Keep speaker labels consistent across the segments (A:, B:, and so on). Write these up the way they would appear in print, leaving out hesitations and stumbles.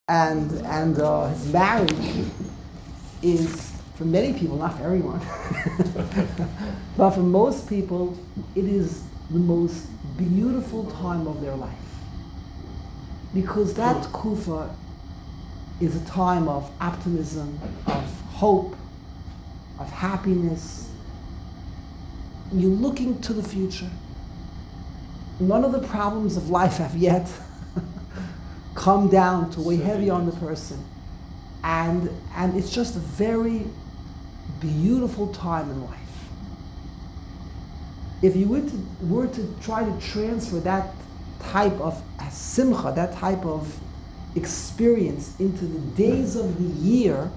A: and his marriage is, for many people, not for everyone, but for most people, it is the most beautiful time of their life. Because that kufa is a time of optimism, of hope, of happiness. You're looking to the future. None of the problems of life have yet come down to weigh heavy on the person. And it's just a very beautiful time in life. If you were to try to transfer that type of simcha, that type of experience into the days of the year,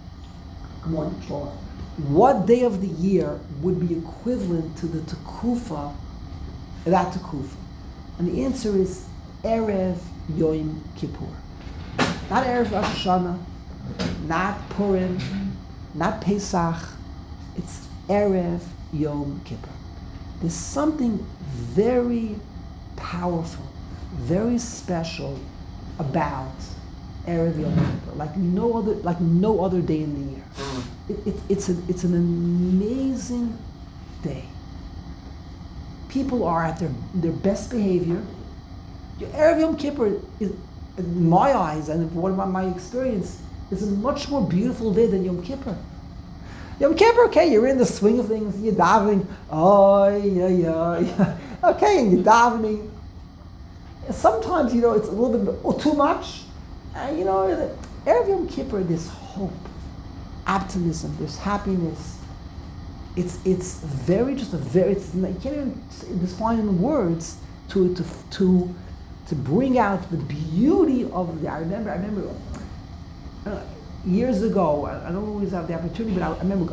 A: what day of the year would be equivalent to the tekufa, that tekufa? And the answer is Erev Yom Kippur. Not Erev Rosh Hashanah, not Purim, not Pesach. It's Erev Yom Kippur. There's something very powerful, very special about Erev Yom Kippur, like no other day in the year. It's an amazing day. People are at their best behavior. Erev Yom Kippur is, in my eyes and one of my experience, is a much more beautiful day than Yom Kippur. Yom Kippur, okay, you're in the swing of things, you're davening, okay, and you're davening. Sometimes, it's a little bit too much. Erev Yom Kippur, there's hope, optimism, there's happiness. It's you can't even define in words to bring out the beauty of the. I remember years ago. I don't always have the opportunity, but I remember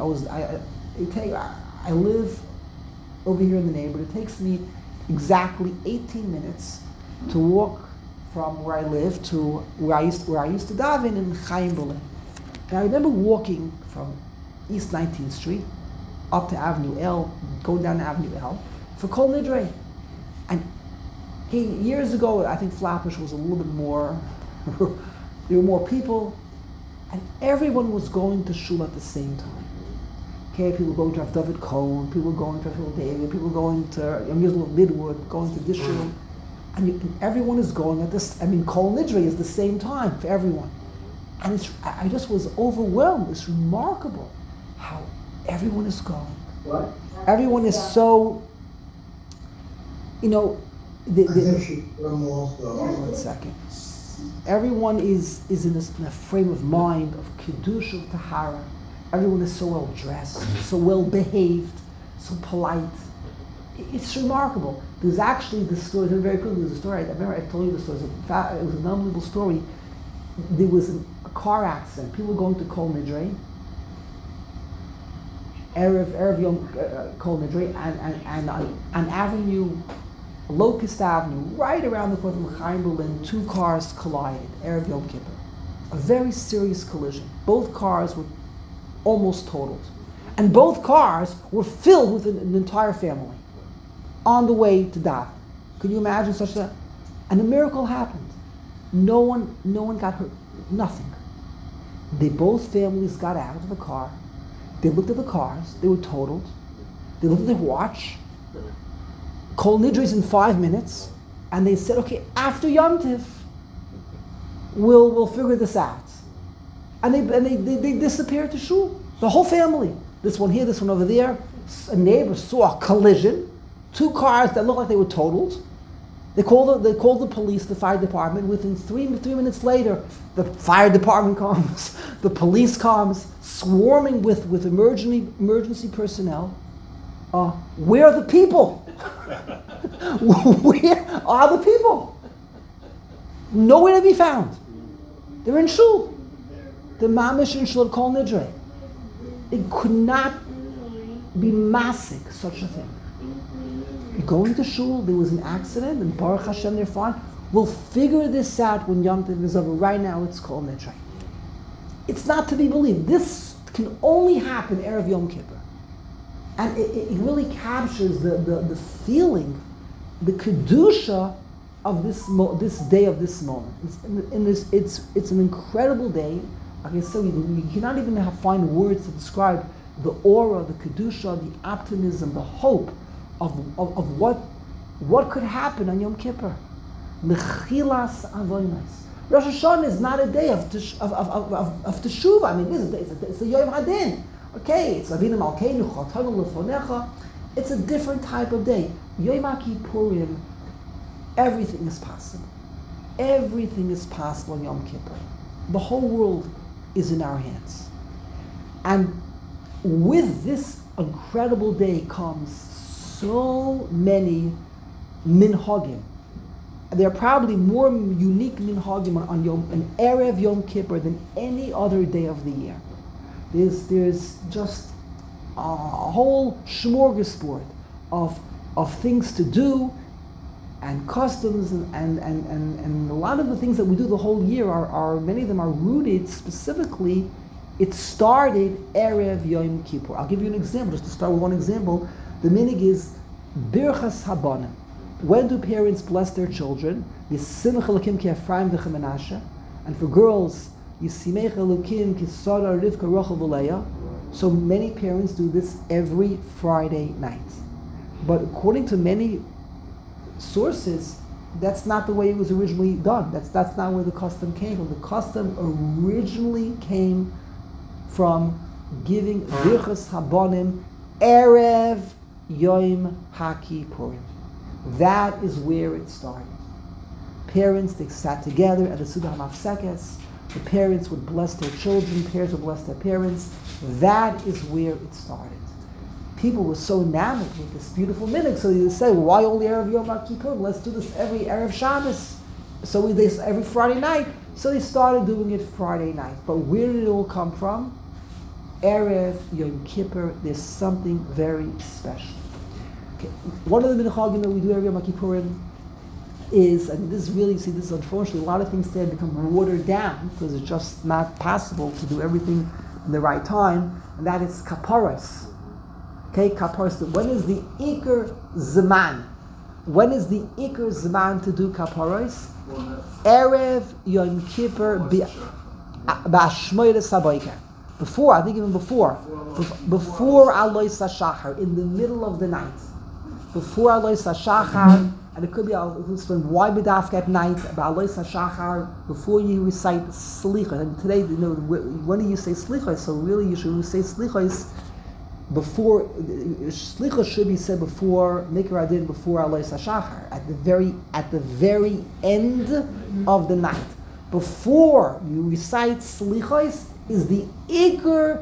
A: I live over here in the neighborhood. It takes me exactly 18 minutes to walk from where I live to where I used to daven in Chaim Berlin. And I remember walking from East 19th Street up to Avenue L, going down to Avenue L for Kol Nidre. And years ago, I think Flatbush was a little bit more, there were more people, and everyone was going to shul at the same time. Okay, people were going to have David Cohen, people were going to Phil David, people were going to Yisrael Midwood, going to this shul. And everyone is going at this, Kol Nidre is the same time for everyone. And I just was overwhelmed. It's remarkable how everyone is going.
B: What?
A: Everyone is so,
B: I think she almost.
A: One second. Everyone is in a frame of mind of Kiddush of Tahara. Everyone is so well dressed, so well behaved, so polite. It's remarkable. There's actually this story, very quickly, there's a story, I remember I told you the story, it was an unbelievable story. There was a car accident. People were going to Kol Nidre, Erev Yom Kol Nidre, and on Avenue, Locust Avenue, right around the corner from Chaim Berlin, two cars collided, Erev Yom Kippur. A very serious collision. Both cars were almost totaled. And both cars were filled with an entire family on the way to daven. Can you imagine such a? And a miracle happened. No one got hurt. Nothing. Both families got out of the car. They looked at the cars. They were totaled. They looked at their watch. Kol Nidre's in 5 minutes, and they said, "Okay, after Yom Tiv, we'll figure this out." And they disappeared to shul. The whole family. This one here, this one over there. A neighbor saw a collision. Two cars that looked like they were totaled. They called the police, the fire department. Within three minutes later, the fire department comes, the police comes, swarming with emergency personnel. Where are the people? Where are the people? Nowhere to be found. They're in shul. The mamish in shul Kol Nidre. It could not be masik, such a thing. Going to shul, there was an accident, and Baruch Hashem, they're fine. We'll figure this out when Yom Tov is over. Right now, it's Kol Nidre. It's not to be believed. This can only happen Erev Yom Kippur. And it really captures the feeling, the Kedusha of this day of this moment. It's an incredible day. Like I said, you cannot even find words to describe the aura, the kedusha, the optimism, the hope of what could happen on Yom Kippur. Mechilas avonos. Rosh Hashanah is not a day of teshuvah. I mean, it's a Yom Hadin. Okay, it's Avinu Malkeinu Chatanu Lefonecha. It's a different type of day. Yom Kippurim, everything is possible. Everything is possible on Yom Kippur. The whole world is in our hands. And with this incredible day comes so many minhagim. There are probably more unique minhagim on Erev Yom Kippur than any other day of the year. There's just a whole smorgasbord of things to do and customs and a lot of the things that we do the whole year are many of them are rooted specifically. It started Erev Yom Kippur. I'll give you an example, just to start with one example. The minig is Birchas Habanim. When do parents bless their children? Yisimech Elokim ki Ephraim v'chi Menashe. And for girls, Yisimech Elokim ki Sarah Rivka Rachel v'Leah. So many parents do this every Friday night. But according to many sources, that's not the way it was originally done. That's not where the custom came from. The custom originally came from giving Birchas Habanim Erev Yom HaKippurim. That is where it started. Parents, they sat together at the Sudah HaMafsekes. The parents would bless their children, parents would bless their parents. That is where it started. People were so enamored with this beautiful minhag, so they say, well, why only Erev Yom HaKippurim? Let's do this every Erev Shabbos. So they every Friday night. So they started doing it Friday night. But where did it all come from? Erev Yom Kippur, there's something very special. Okay. One of the minhagim that we do every Yom Kippurim is, and this is really, see, this is unfortunately, a lot of things today become watered down because it's just not possible to do everything in the right time, and that is kaparas. Okay, kaparas. When is the ikar zman? When is the ikar zman to do kaparas? Erev Yom Kippur b'ashmoyres haboker. Before, I think even before Alois HaShachar, in the middle of the night. Before Alois HaShachar, and it could be, I'll explain why B'dafka at night, but Alois HaShachar, before you recite Slichos. And today, when do you say Slichos? So really you should say Slichos before, Slichos should be said before Mikra Adin, before Alois HaShachar, at the very end of the night. Before you recite Slichos, is the Iker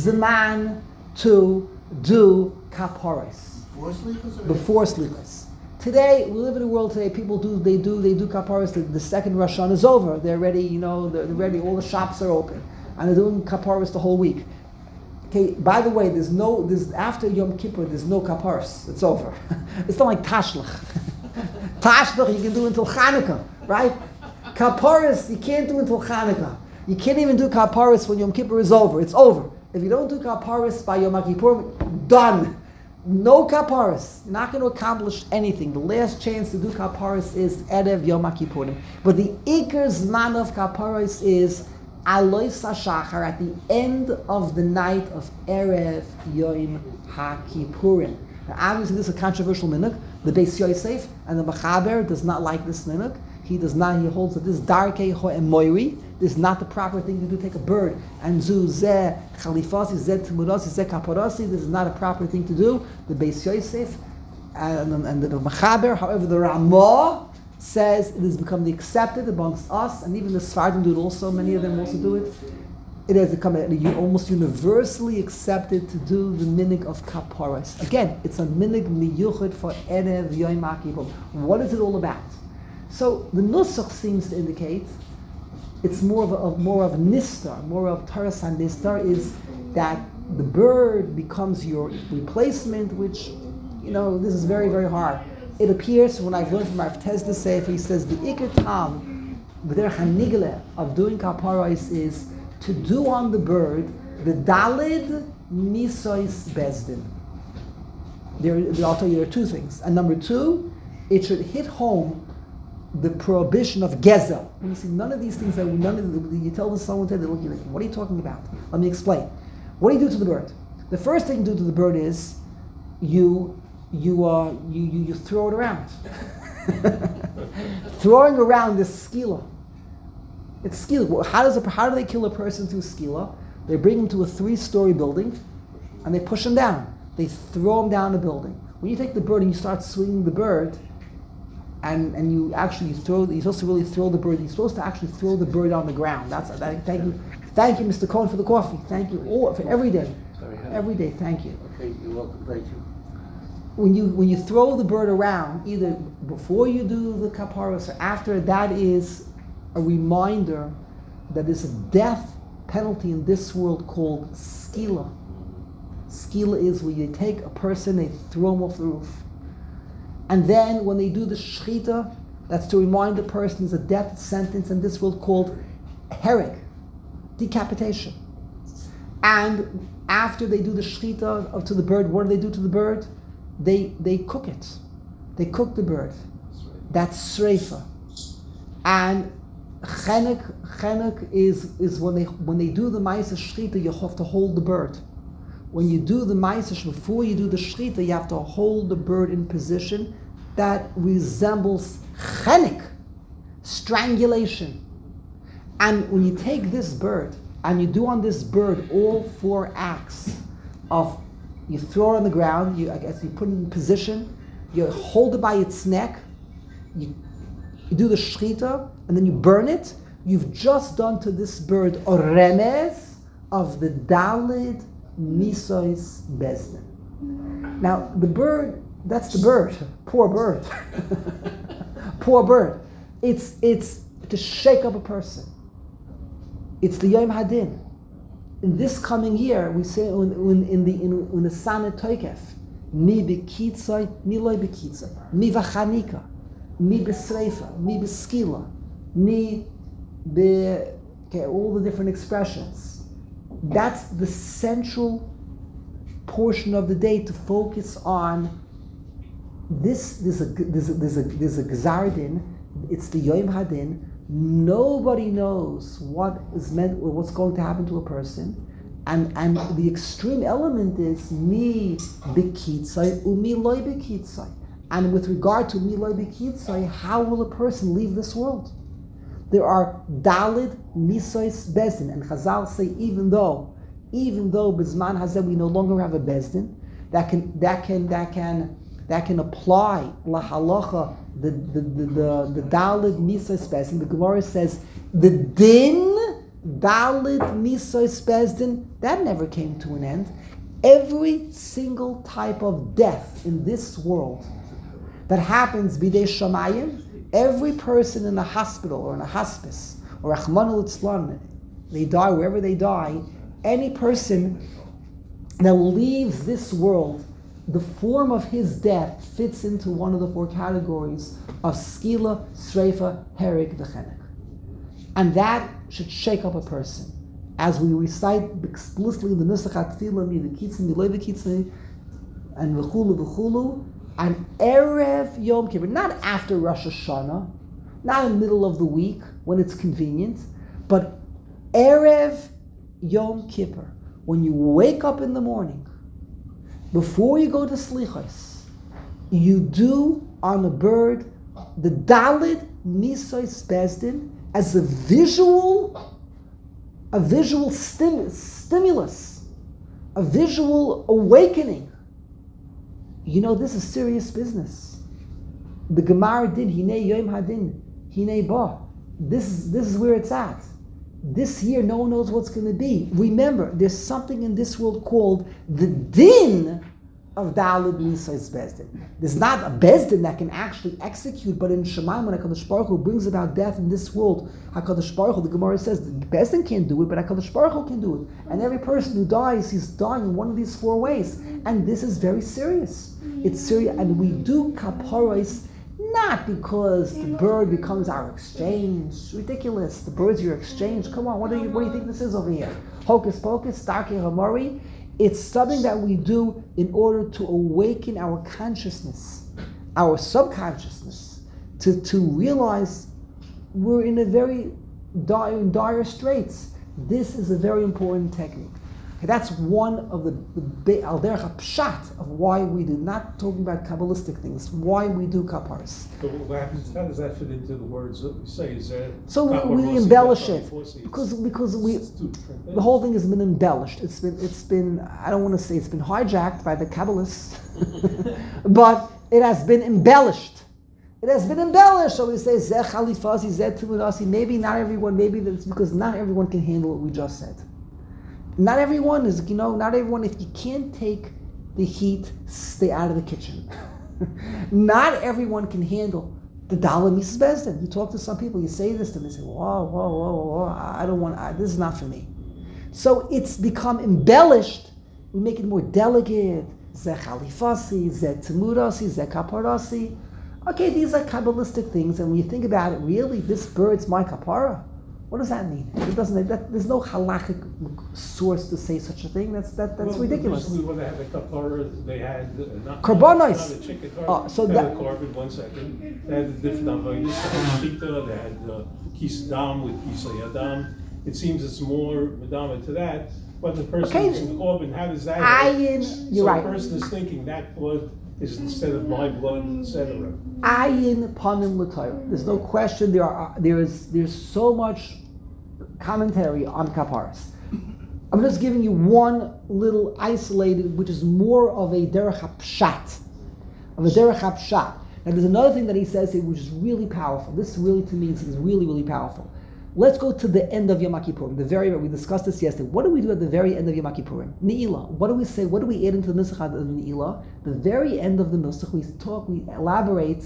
A: Zman to do Kaparis. Before Slichos. Today, we live in a world today, people do Kaparis, the second Rosh Hashanah is over. They're ready, they're ready, all the shops are open. And they're doing Kaparis the whole week. Okay, by the way, there's after Yom Kippur, there's no Kaparis. It's over. It's not like Tashlach. Tashlach you can do until Chanukah, right? Kaparis you can't do until Chanukah. You can't even do kaparis when Yom Kippur is over. It's over. If you don't do kaparis by Yom Kippur, done. No kaparis. You're not going to accomplish anything. The last chance to do kaparis is Erev Yom Kippur. But the ikar zman of kaparis is Alois HaShachar, at the end of the night of Erev Yom HaKippurim. Now obviously this is a controversial minhag. The Beis Yosef and the Mechaber does not like this minhag. He holds that this darkei ho'emoiri, this is not the proper thing to do. Take a bird and do zeh chalifasi, zeh timurasi, zeh kaparasi. This is not a proper thing to do. The Beis Yosef and the Mechaber, however, the Ramah says it has become accepted amongst us, and even the Sfardim do it also. Many of them also do it. It has become almost universally accepted to do the minhag of kaparas. Again, it's a minhag miyuchad for Erev Yom Kippur. What is it all about? So the nusach seems to indicate it's more of a nistar, more of Taras nistar, is that the bird becomes your replacement, which, this is very, very hard. It appears, when I've learned from Rav Tez the Sefer, he says the ikar tam, b'derech hanigla, of doing kaparos is to do on the bird the dalid misois bezdin. I'll tell you there are two things. And number two, it should hit home the prohibition of gezel. When you see none of these things you tell this someone today, they look at you like, what are you talking about? Let me explain. What do you do to the bird? The first thing you do to the bird is you throw it around. Throwing around this skila. It's skila. How do they kill a person through skila? They bring him to a 3-story building and they push him down. They throw him down the building. When you take the bird and you start swinging the bird, and you you're supposed to really throw the bird. You're supposed to actually throw the bird on the ground. Thank you, Mr. Cohen, for the coffee. Thank you for every day. Every day, thank you.
C: Okay, you're welcome. Thank you.
A: When you throw the bird around, either before you do the kaparos or after, that is a reminder that there's a death penalty in this world called skila. Skila is where you take a person, they throw him off the roof. And then when they do the shechita, that's to remind the person there's a death sentence in this world called hereg, decapitation. And after they do the shechita to the bird, what do they do to the bird? They cook it. They cook the bird. That's sreifa. And chenek is when they do the ma'aseh shechita, you have to hold the bird. When you do the ma'aseh, before you do the shechita, you have to hold the bird in position that resembles chenek, strangulation. And when you take this bird and you do on this bird all 4 acts of, you throw it on the ground, you put it in position, you hold it by its neck, you do the shechita, and then you burn it, you've just done to this bird a remez of the Dalid Misois Bezdin. Now, the bird, that's the bird. Poor bird. Poor bird. It's to shake up a person. It's the Yom Hadin. In this coming year, we say in the Sanet Toikef, mi bekitzai, mi loy bekitzai, mi vachanika, mi besreifa, mi beskila, mi be, all the different expressions. That's the central portion of the day to focus on. There's a Gzar Din. It's the Yom Hadin. Nobody knows what's going to happen to a person, and the extreme element is mi bekitzai umi loy bekitzai. And with regard to mi loy bekitzai, how will a person leave this world? There are Dalid Misois Bezdin, and Chazal say even though Bizman Hazeh we no longer have a Bezdin that can apply la halacha the Dalid Misois Bezdin. The Gemara says the din Dalid Misois Bezdin that never came to an end. Every single type of death in this world that happens bidei shamayim. Every person in a hospital or in a hospice or Rachmana litzlan, they die wherever they die. Any person that leaves this world, the form of his death fits into one of the 4 categories of skila, sreifa, hereg, v'chenek, and that should shake up a person. As we recite explicitly in the Nusach HaTfilah, mi v'kitzim, mi loy v'kitzim, and v'chulu. And Erev Yom Kippur, not after Rosh Hashanah, not in the middle of the week when it's convenient, but Erev Yom Kippur, when you wake up in the morning, before you go to Slichos, you do on a bird the Dalid Misois Bezdin as a visual stimulus, a visual awakening. You know, this is serious business. The Gemara did Hinei Yom Hadin, Hinei Ba. This is where it's at. This year, no one knows what's going to be. Remember, there's something in this world called the din of Dalid Misois Bezdin. There's not a Bezdin that can actually execute, but in Shemaim, when HaKadosh Baruch Hu brings about death in this world, HaKadosh Baruch Hu, the Gemara says, the Bezdin can't do it, but HaKadosh Baruch Hu can do it. And every person who dies, he's dying in one of these 4 ways. And this is very serious. It's serious, and we do kaparos not because the bird becomes our exchange. It's ridiculous. The bird's your exchange. Come on, what do you think this is over here? Hocus pocus, Starkey Hamori. It's something that we do in order to awaken our consciousness, our subconsciousness, to realize we're in a very dire straits. This is a very important technique. Okay, that's one of the al derech pshat of why we do, not talking about Kabbalistic things, why we do kaparas.
C: But what happens, how does that fit into the words that we say? Is that
A: So we embellish it because the whole thing has been embellished. It's been I don't want to say it's been hijacked by the Kabbalists, but it has been embellished. It has been embellished. So we say zeh chalifasi, zeh tumurasi. Maybe not everyone. Maybe that's because not everyone can handle what we just said. Not everyone is, not everyone. If you can't take the heat, stay out of the kitchen. Not everyone can handle the Dala Mises Bezdin. You talk to some people, you say this to them, they say, whoa, I don't want, this is not for me. So it's become embellished. We make it more delicate. Zeh chalifasi, zeh temurasi, zeh kaparasi. Okay, these are Kabbalistic things, and when you think about it, really, this bird's my kapara. What does that mean? It doesn't. There's no halakhic source to say such a thing. That's ridiculous.
C: Usually when they had the kapara, they had
A: Korbanos.
C: not a chicken carbon.
A: So
C: they
A: that
C: had a carbon. 1 second. They had the different avodas. They had shita. They had kis dam with kisay adam. It seems it's more madama to that. But the person who's in the carbon, how does that?
A: You're right.
C: The person is thinking that blood is instead of my blood, etc.
A: Ayin panim l'Torah. There's no question. There's so much commentary on kaparas. I'm just giving you one little isolated, which is more of a derech hapshat, Now there's another thing that he says here, which is really powerful. This really, to me, is really, really powerful. Let's go to the end of Yom Kippurim. We discussed this yesterday. What do we do at the very end of Yom Kippurim? Ne'ilah. What do we say? What do we add into the Nusach of the Ne'ilah? The very end of the Nusach, we elaborate,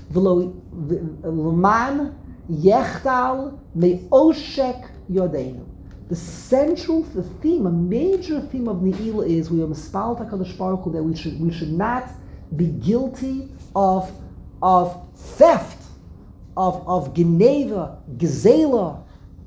A: L'man yechtal me'oshek yodeinu. The central, the theme, a major theme of Ne'ilah is we are mispal HaKadosh Baruch Hu, that we should not be guilty of theft, of geneva, gezela,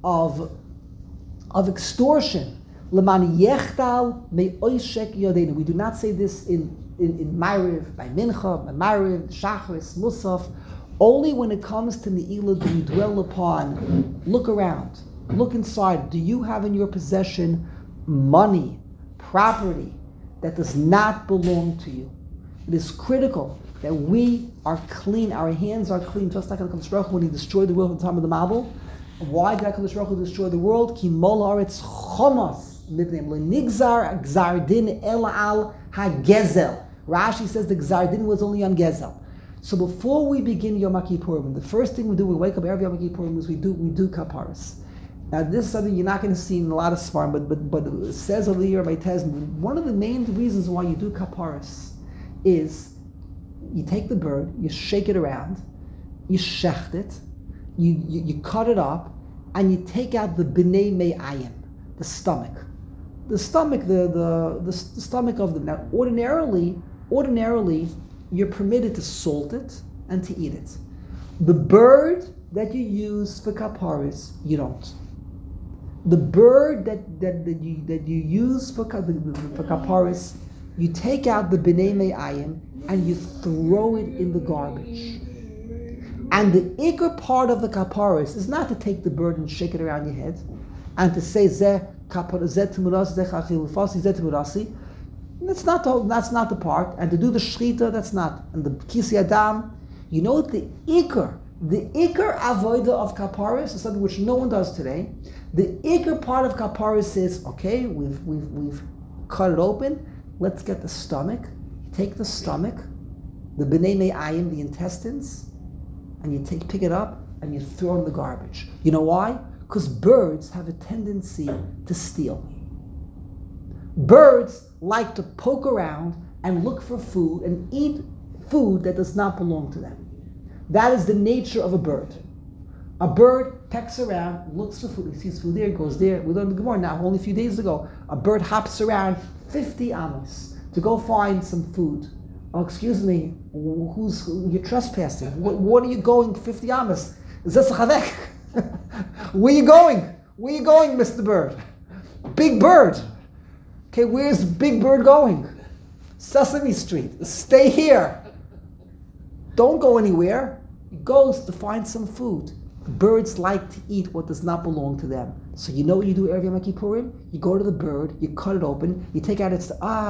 A: of extortion. L'man yechtal me'oshek yodeinu. We do not say this in Ma'ariv, by Mincha, by Ma'ariv, Shachris, Musaf. Only when it comes to Ne'ilah do we dwell upon, look around, look inside. Do you have in your possession money, property that does not belong to you? It is critical that we are clean, our hands are clean, just like HaKadosh Baruch Hu when he destroyed the world in the time of the Mabul. Why did HaKadosh Baruch Hu destroy the world? Ki mol haaretz chomas mipnei lenigzar gzar din el al hagezel. Rashi says the gzar din was only on gezel. So before we begin Yom Kippurim, the first thing we do, we wake up every Yom Kippurim, is we do kaparas. Now this is something you're not going to see in a lot of Sfarim, but it says over here by Tesman, one of the main reasons why you do kaparas is you take the bird, you shake it around, you shecht it, you cut it up, and you take out the b'nei me'ayim, the stomach. The stomach, the stomach of them. Now ordinarily, you're permitted to salt it and to eat it. The bird that you use for kaparis, you don't. The bird that you use for kaparis, you take out the b'nei me'ayim and you throw it in the garbage. And the ikar part of the kaparis is not to take the bird and shake it around your head and to say zeh kaparas, zeh temurasi, zeh chachilufasi, zeh temurasi. That's not the part. And to do the shchita, that's not. And the kisi adam, you know what the ikar avoida of kaparis is something which no one does today. The ikar part of kaparis is, okay, we've cut it open. Let's get the stomach. You take the stomach, the b'nei me'ayim, the intestines, and you pick it up and you throw it in the garbage. You know why? Because birds have a tendency to steal. Birds like to poke around and look for food and eat food that does not belong to them. That is the nature of a bird. A bird pecks around, looks for food. He sees food there, goes there. We learned the Gemara now, only a few days ago. A bird hops around 50 amos to go find some food. Oh, excuse me, you're trespassing. What are you going 50 amos? Is this a chavek? Where you going? Where you going, Mr. Bird? Big Bird. Okay, where's Big Bird going? Sesame Street. Stay here. Don't go anywhere. He goes to find some food. Birds like to eat what does not belong to them. So you know what you do Erev Yom Kippurim? You go to the bird, you cut it open, you take out its,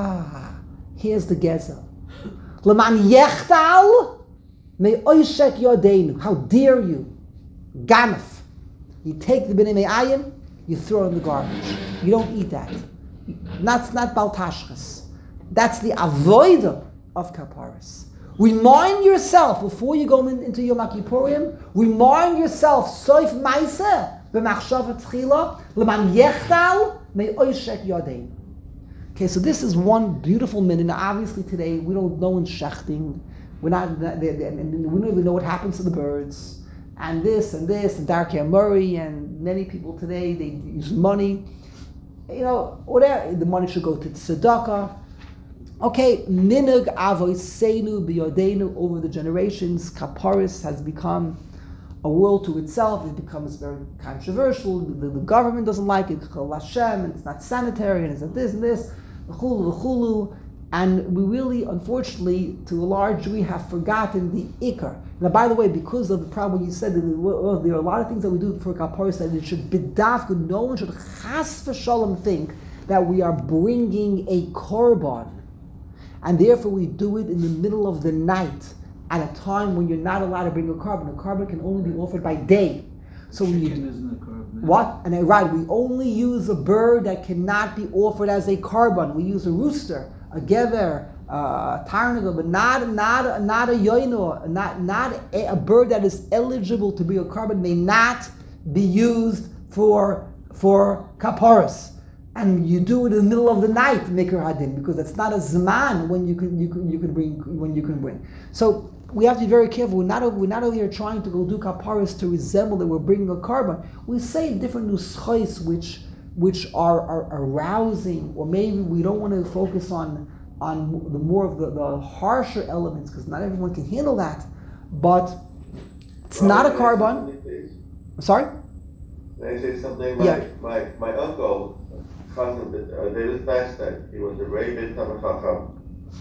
A: here's the gezel. Leman yechtal me oishek yodeinu. How dare you? Ganef. You take the b'nei me'ayim, you throw it in the garbage. You don't eat that. That's not baltashkas. That's the avodah of kaparis. Remind yourself before you go into Yom Kippurim. Remind yourself soif ma'aseh b'machshava tchila leman yechtal me oishek yodeinu. Okay, so this is one beautiful minute. Now, obviously, today we don't know in shechting. We're not, and we don't even know what happens to the birds, and this, and Darkei Murray, and many people today they use money. Whatever the money should go to tzedakah. Okay, minug avoseinu b'yodeinu over the generations. Kaparis has become a world to itself. It becomes very controversial. The government doesn't like it. Chol Hashem, and it's not sanitary, and it's not this and this. V'chulu, and we really, unfortunately, to a large degree, have forgotten the ikar. Now, by the way, because of the problem you said that there are a lot of things that we do for kaparis that it should bidafka. No one should chas v'shalom think that we are bringing a korban, and therefore we do it in the middle of the night at a time when you're not allowed to bring a korban. A korban can only be offered by day. So when you do, what? And right, we only use a bird that cannot be offered as a korban. We use a rooster, a gever, a tarnagel, but not a yoino, not a bird that is eligible to be a korban may not be used for kaparis. And you do it in the middle of the night, Mikra Hadin, because that's not a zman when you can bring. So we have to be very careful. We're not over here trying to go do kaparis to resemble that we're bringing a korban. We say different nuschos which are arousing, or maybe we don't want to focus on the more of the harsher elements because not everyone can handle that. But it's not a korban. Sorry?
D: Can I say something?
A: Yeah.
D: My uncle, cousin David Fastad, he was a very big Talmid Chacham.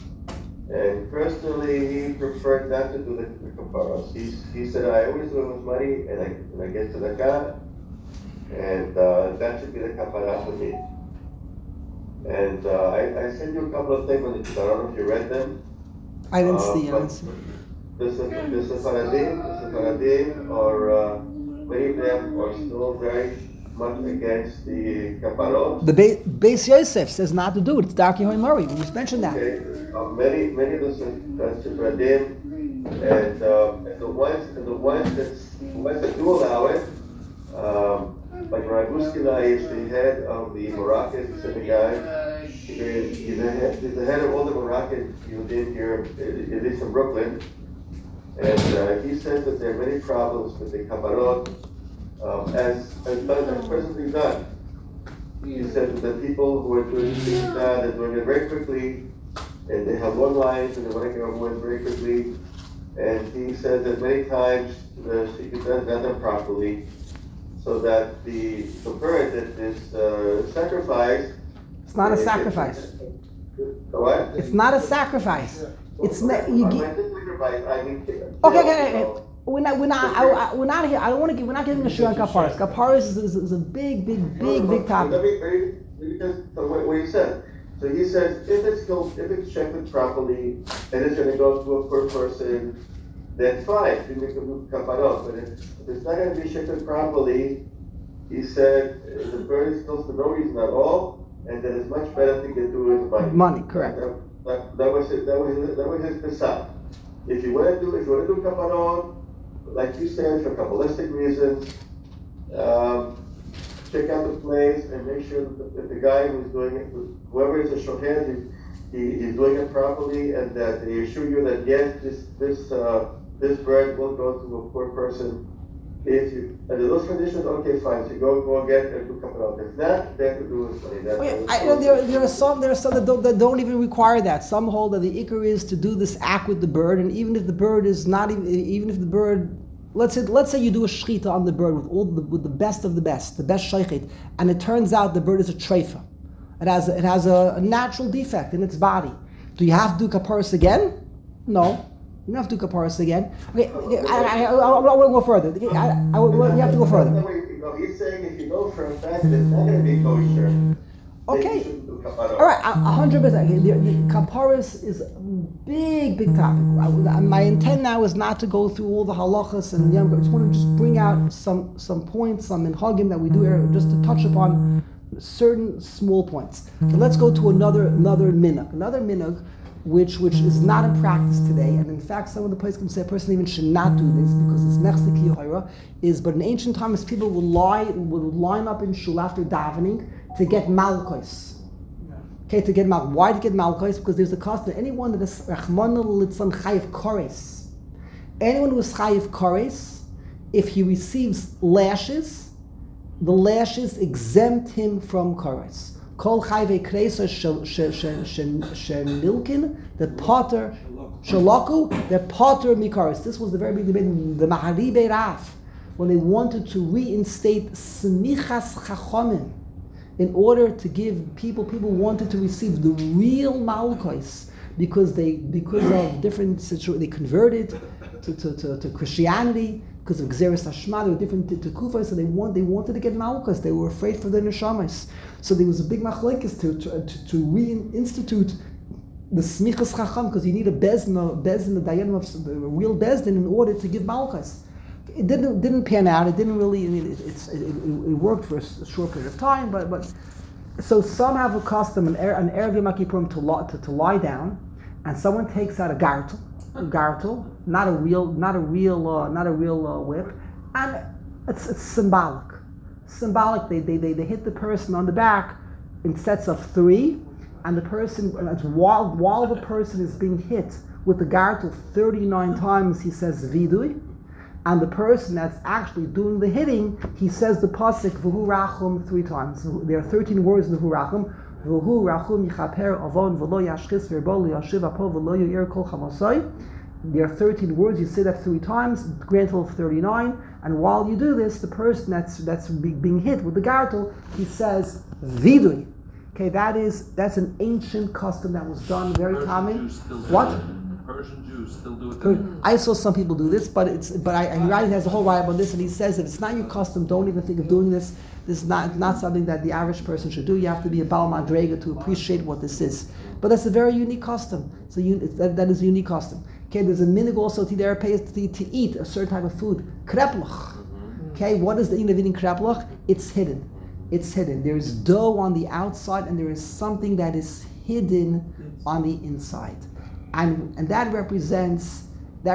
D: And personally, he preferred not to do the kaparas. He said, I always do it with money, and I get to the car, and that should be the kapara for me. And I sent you a couple of things on it. I don't know if you read them.
A: I didn't see.
D: The Sephardim, or many of them are still very much against the kaparot. The
A: Beis Yosef says not to do it. It's Darkei Murray. We just mentioned that.
D: Okay. Many of the Sephardim and the ones that do allow it, like Rav Uskila is the head of the Moroccan synagogue. He's the head of all the Moroccan Yehudim here, at least in Brooklyn. And he says that there are many problems with the kaparot as presently done. He said that the people who are doing they're doing it very quickly, and they have one line, and they want to go one very quickly. And he said that many times the shikita is not done properly, so that the bird that is sacrificed.
A: It's not a sacrifice.
D: What?
A: It's not a sacrifice. It's not. Okay. We're not here. I don't want to give. We're not giving a shir on kaparis. Kaparis is a big topic.
D: What he said. So he says if it's checked properly and it's going to go to a per person, that's fine. You make a kaparot. But if it's not going to be checked properly, he said the bird is close to no reason at all, and that it's much better to get to it with
A: money. Correct.
D: That was his pesach. If you want to do kaparot, like you said, for kabbalistic reasons, check out the place and make sure that the guy who's doing it, whoever is a shohet, he's doing it properly, and that they assure you that yes, this bread will go to a poor person. If you under those conditions, okay, fine. So go get and do kaparot. If not, they have to do with money.
A: I know there are some that don't even require that. Some hold that the ikar is to do this act with the bird, and even if the bird is not even if the bird. Let's say you do a shechita on the bird with the best of the best shaychit, and it turns out the bird is a treifa. It has a natural defect in its body. Do you have to do kaparis again? No. You don't have to do kaparas again. Okay, I want to go further. Okay, you have to go further.
D: No, he's saying if you know for a fact that it's not going to be kosher,
A: Okay.
D: then you shouldn't do kapara.
A: All right, 100%. The kaparas is a big topic. My intent now is not to go through all the halachas and I just want to just bring out some points, some minhagim that we do here, just to touch upon certain small points. Okay, let's go to another minhag, which is not in practice today, and in fact some of the places can say a person even should not do this because it's mechzik yohira, but in ancient times people would line up in shul after davening to get malchus. Okay, to get malchus. Why to get malchus? Because there's a custom. Anyone that is rachmana litzlan chayiv kores, anyone who is chayiv kores, if he receives lashes, the lashes exempt him from kores. Kol chayve kreisa shenilkin, the potter shalaku, the potter mikaris. This was the very big debate in the Mahari Raf when they wanted to reinstate smichas chachomim in order to give people wanted to receive the real malchus because of different situations. They converted to Christianity because of Gzeres Hashma. They were different to Kufa, so they wanted to get malchus. They were afraid for their neshamas. So there was a big machlekes to reinstitute the smichas chacham because you need a bezdin, the dayanim of the real bezdin in order to give malchus. It didn't pan out. It didn't really. I mean, it worked for a short period of time, but so some have a custom an erev Yom Kippurim to lie down, and someone takes out a gartel, not a real whip, and it's symbolic. Symbolic. They hit the person on the back in sets of 3, and the person while the person is being hit with the gartel 39 times, he says vidui. And the person that's actually doing the hitting, he says the pasuk v'hu rachum 3 times. There are 13 words in the v'hu rachum. V'hu rachum yichaper avon v'lo yashchis v'erbol yashiv apo v'lo yoyer kol chamasai. There are 13 words. You say that 3 times. Grand total of 39. And while you do this, the person that's being hit with the gartel, he says vidui. Okay, that's an ancient custom that was done, very common. What?
E: Persian Jews still do it.
A: I saw some people do this, but he has a whole write on this, and he says if it's not your custom, don't even think of doing this. This is not something that the average person should do. You have to be a Baal Madrega to appreciate what this is. But that's a very unique custom. So that is a unique custom. Okay, there's a minig also to eat a certain type of food. Kreplach. Okay, what is the end of eating kreplach? It's hidden. There's dough on the outside, and there is something that is hidden on the inside. And that represents that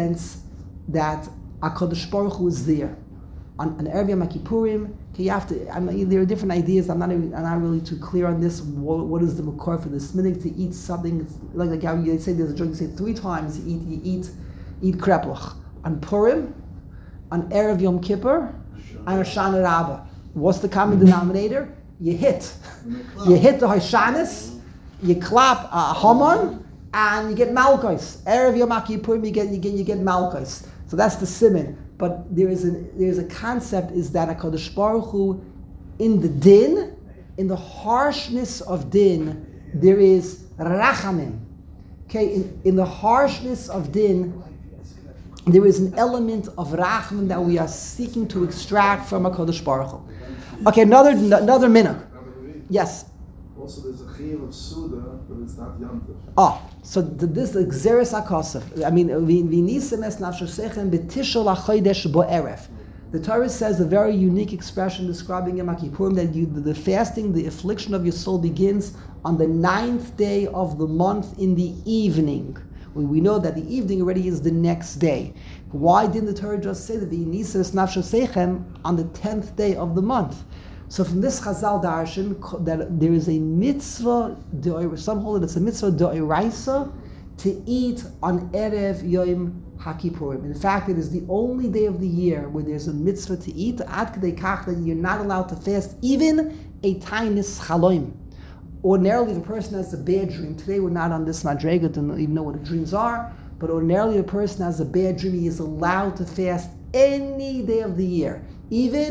A: HaKadosh Baruch Hu is there. On Erev Yom Kippurim, there are different ideas. I'm not really too clear on this. What is the makor for this minig to eat something like how you say there's a joke? You say 3 times you eat kreplach on Purim, on Erev Yom Kippur, and Hoshana Rabbah. What's the common denominator? You hit the Hoshanis, you clap Haman. And you get malchus. Erev Yom Kippurim, you get malchus. So that's the siman. But there's a concept is that HaKadosh Baruch Hu, in the din, in the harshness of din, there is rachamim. Okay, in the harshness of din, there is an element of rachamim that we are seeking to extract from HaKadosh Baruch Hu. Okay, another minhag. Yes.
F: Also, there's a chiyuv of Suda, but it's not Yantav.
A: So this is Gzeres HaKosef. I mean, v'nisem es nafshosechem b'tishol hachodesh bo'erev. The Torah says a very unique expression describing Yom Kippurim that the fasting, the affliction of your soul begins on the 9th day of the month in the evening. We know that the evening already is the next day. Why didn't the Torah just say that the v'nisem es nafshosechem on the 10th day of the month? So from this Chazal Darshan, that there is a mitzvah, some hold it, it's a mitzvah d'oraisa to eat on Erev Yom HaKippurim. In fact, it is the only day of the year where there's a mitzvah to eat, ad k'dei kach, that you're not allowed to fast even a tainis chaloim. Ordinarily, if a person has a bad dream, today we're not on this madrega, don't even know what the dreams are, but ordinarily a person has a bad dream, he is allowed to fast any day of the year, even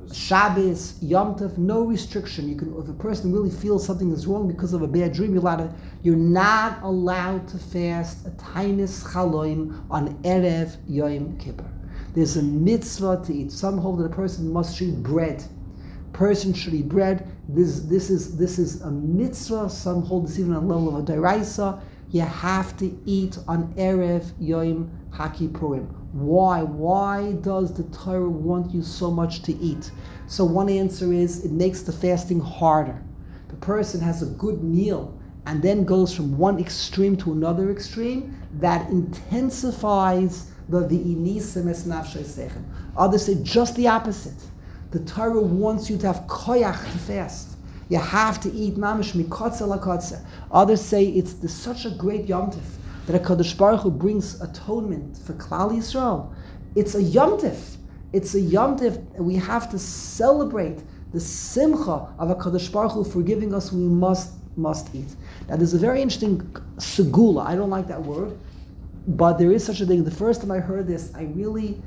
A: Shabbos, Yom Tov, no restriction. You can, if a person really feels something is wrong because of a bad dream, you're not allowed to fast a tainis chaloim on Erev Yom Kippur. There's a mitzvah to eat. Some hold that a person must eat bread. Person should eat bread. This is a mitzvah. Some hold this even on the level of a deraisa. You have to eat on Erev Yom HaKippurim. Why? Why does the Torah want you so much to eat? So one answer is it makes the fasting harder. The person has a good meal and then goes from one extreme to another extreme, that intensifies the inisim es nafshay sechem. Others say just the opposite. The Torah wants you to have koyach to fast. You have to eat mamish mikotze lakotze. Others say it's such a great Yom Tov that HaKadosh Baruch Hu brings atonement for Klal Yisrael. It's a Yom Tov. It's a Yom Tov, and we have to celebrate the simcha of HaKadosh Baruch Hu forgiving us. We must eat. Now there's a very interesting segula. I don't like that word, but there is such a thing. The first time I heard this, I really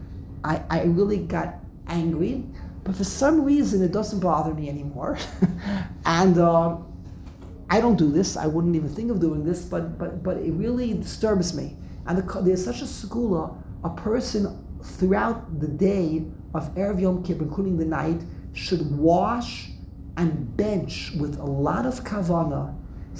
A: got angry. But for some reason, it doesn't bother me anymore. And I don't do this. I wouldn't even think of doing this, but it really disturbs me. And there's such a segula, a person throughout the day of Erev Yom Kippur, including the night, should wash and bench with a lot of kavanah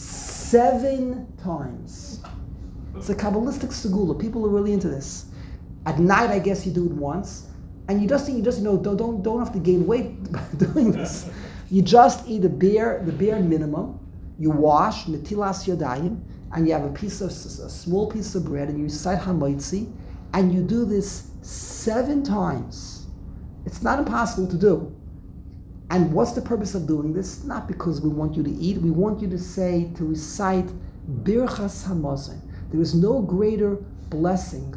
A: 7 times. It's a Kabbalistic segula. People are really into this. At night, I guess you do it once. And you just don't have to gain weight by doing this. You just eat the bare minimum. You wash netilas yadayim, and you have a small piece of bread, and you recite hamoitzi, and you do this 7 times. It's not impossible to do. And what's the purpose of doing this? Not because we want you to eat. We want you to recite birchas hamazon. There is no greater blessing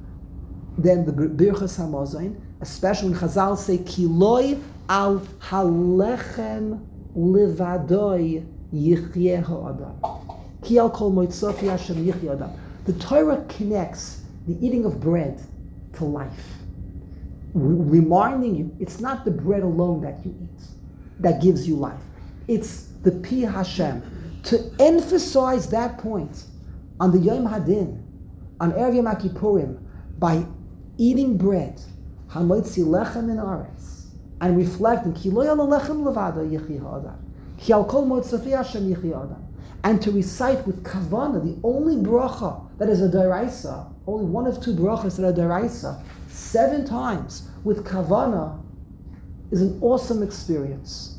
A: than the birchas hamazon. Especially when Chazal say, Kiloi al halechem livadoi yichyeh ha'adam. Ki al kol moitzofi Hashem yichyeh ha'adam. The Torah connects the eating of bread to life. Reminding you, it's not the bread alone that you eat that gives you life. It's the Pi Hashem. To emphasize that point on the Yom Hadin, on Erev Yom HaKippurim, by eating bread, Hamoitzi lechem in aretz, and reflecting Ki lo yalo lechem levado yichi ha'adam, Ki al kol moitzofi Hashem yichi ha'adam, and to recite with kavanah, the only bracha that is a deraisa, only one of 2 brachas that are deraisa, 7 times with kavanah is an awesome experience.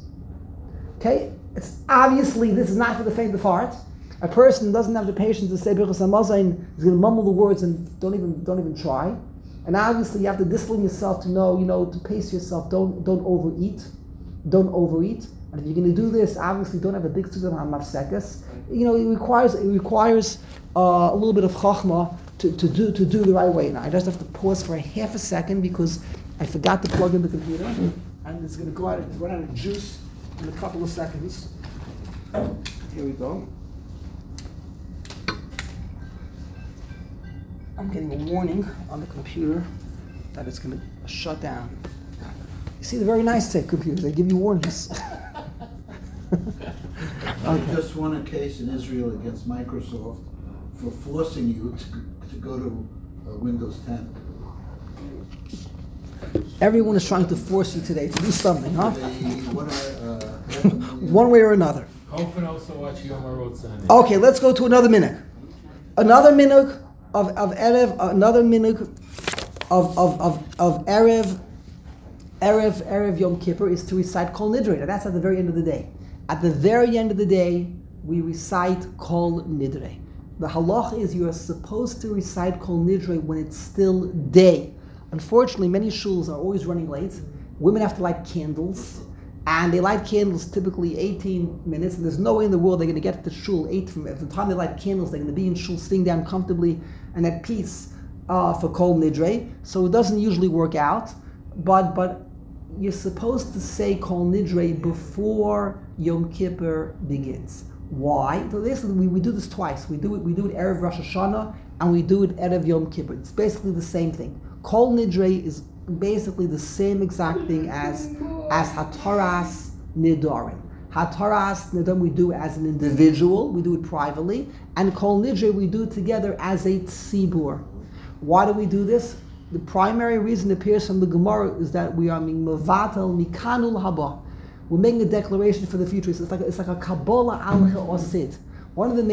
A: Okay, it's obviously this is not for the faint of heart. A person who doesn't have the patience to say birchas hamazon is going to mumble the words and don't even try. And obviously, you have to discipline yourself to know, to pace yourself. Don't overeat. Don't overeat. And if you're going to do this, obviously, don't have a big sukkah on mafsekes. It requires a little bit of chachma to do the right way. Now, I just have to pause for a half a second because I forgot to plug in the computer, and it's going to run out of juice in a couple of seconds. Here we go. I'm getting a warning on the computer that it's going to shut down. You see, they're very nice tech computers. They give you warnings.
B: I just won a case in Israel against Microsoft for forcing you to go to Windows 10.
A: Everyone is trying to force you today to do something, huh? One way or another.
G: Hopefully also watch Yom HaRotzah.
A: Okay, let's go to another minhag. Another minhag of Erev, another minhag of Erev Yom Kippur is to recite Kol Nidre. That's at the very end of the day. At the very end of the day, we recite Kol Nidre. The halacha is you are supposed to recite Kol Nidre when it's still day. Unfortunately, many shuls are always running late. Women have to light candles, and they light candles typically 18 minutes, and there's no way in the world they're going to get to shul at the time they light candles, they're going to be in shul sitting down comfortably and at peace for Kol Nidre. So it doesn't usually work out, but you're supposed to say Kol Nidre before Yom Kippur begins. Why? So basically, we do this twice. We do it Erev Rosh Hashanah, and we do it Erev Yom Kippur. It's basically the same thing. Kol Nidre is basically the same exact thing as Hataras Nidarim. Hataras Nidarim we do as an individual, we do it privately, and Kol Nidre we do it together as a tzibur. Why do we do this? The primary reason appears from the Gemara is that we are mevatel mikanul haba. We're making a declaration for the future. So it's like a Kabbalah al Ha'osid. One of the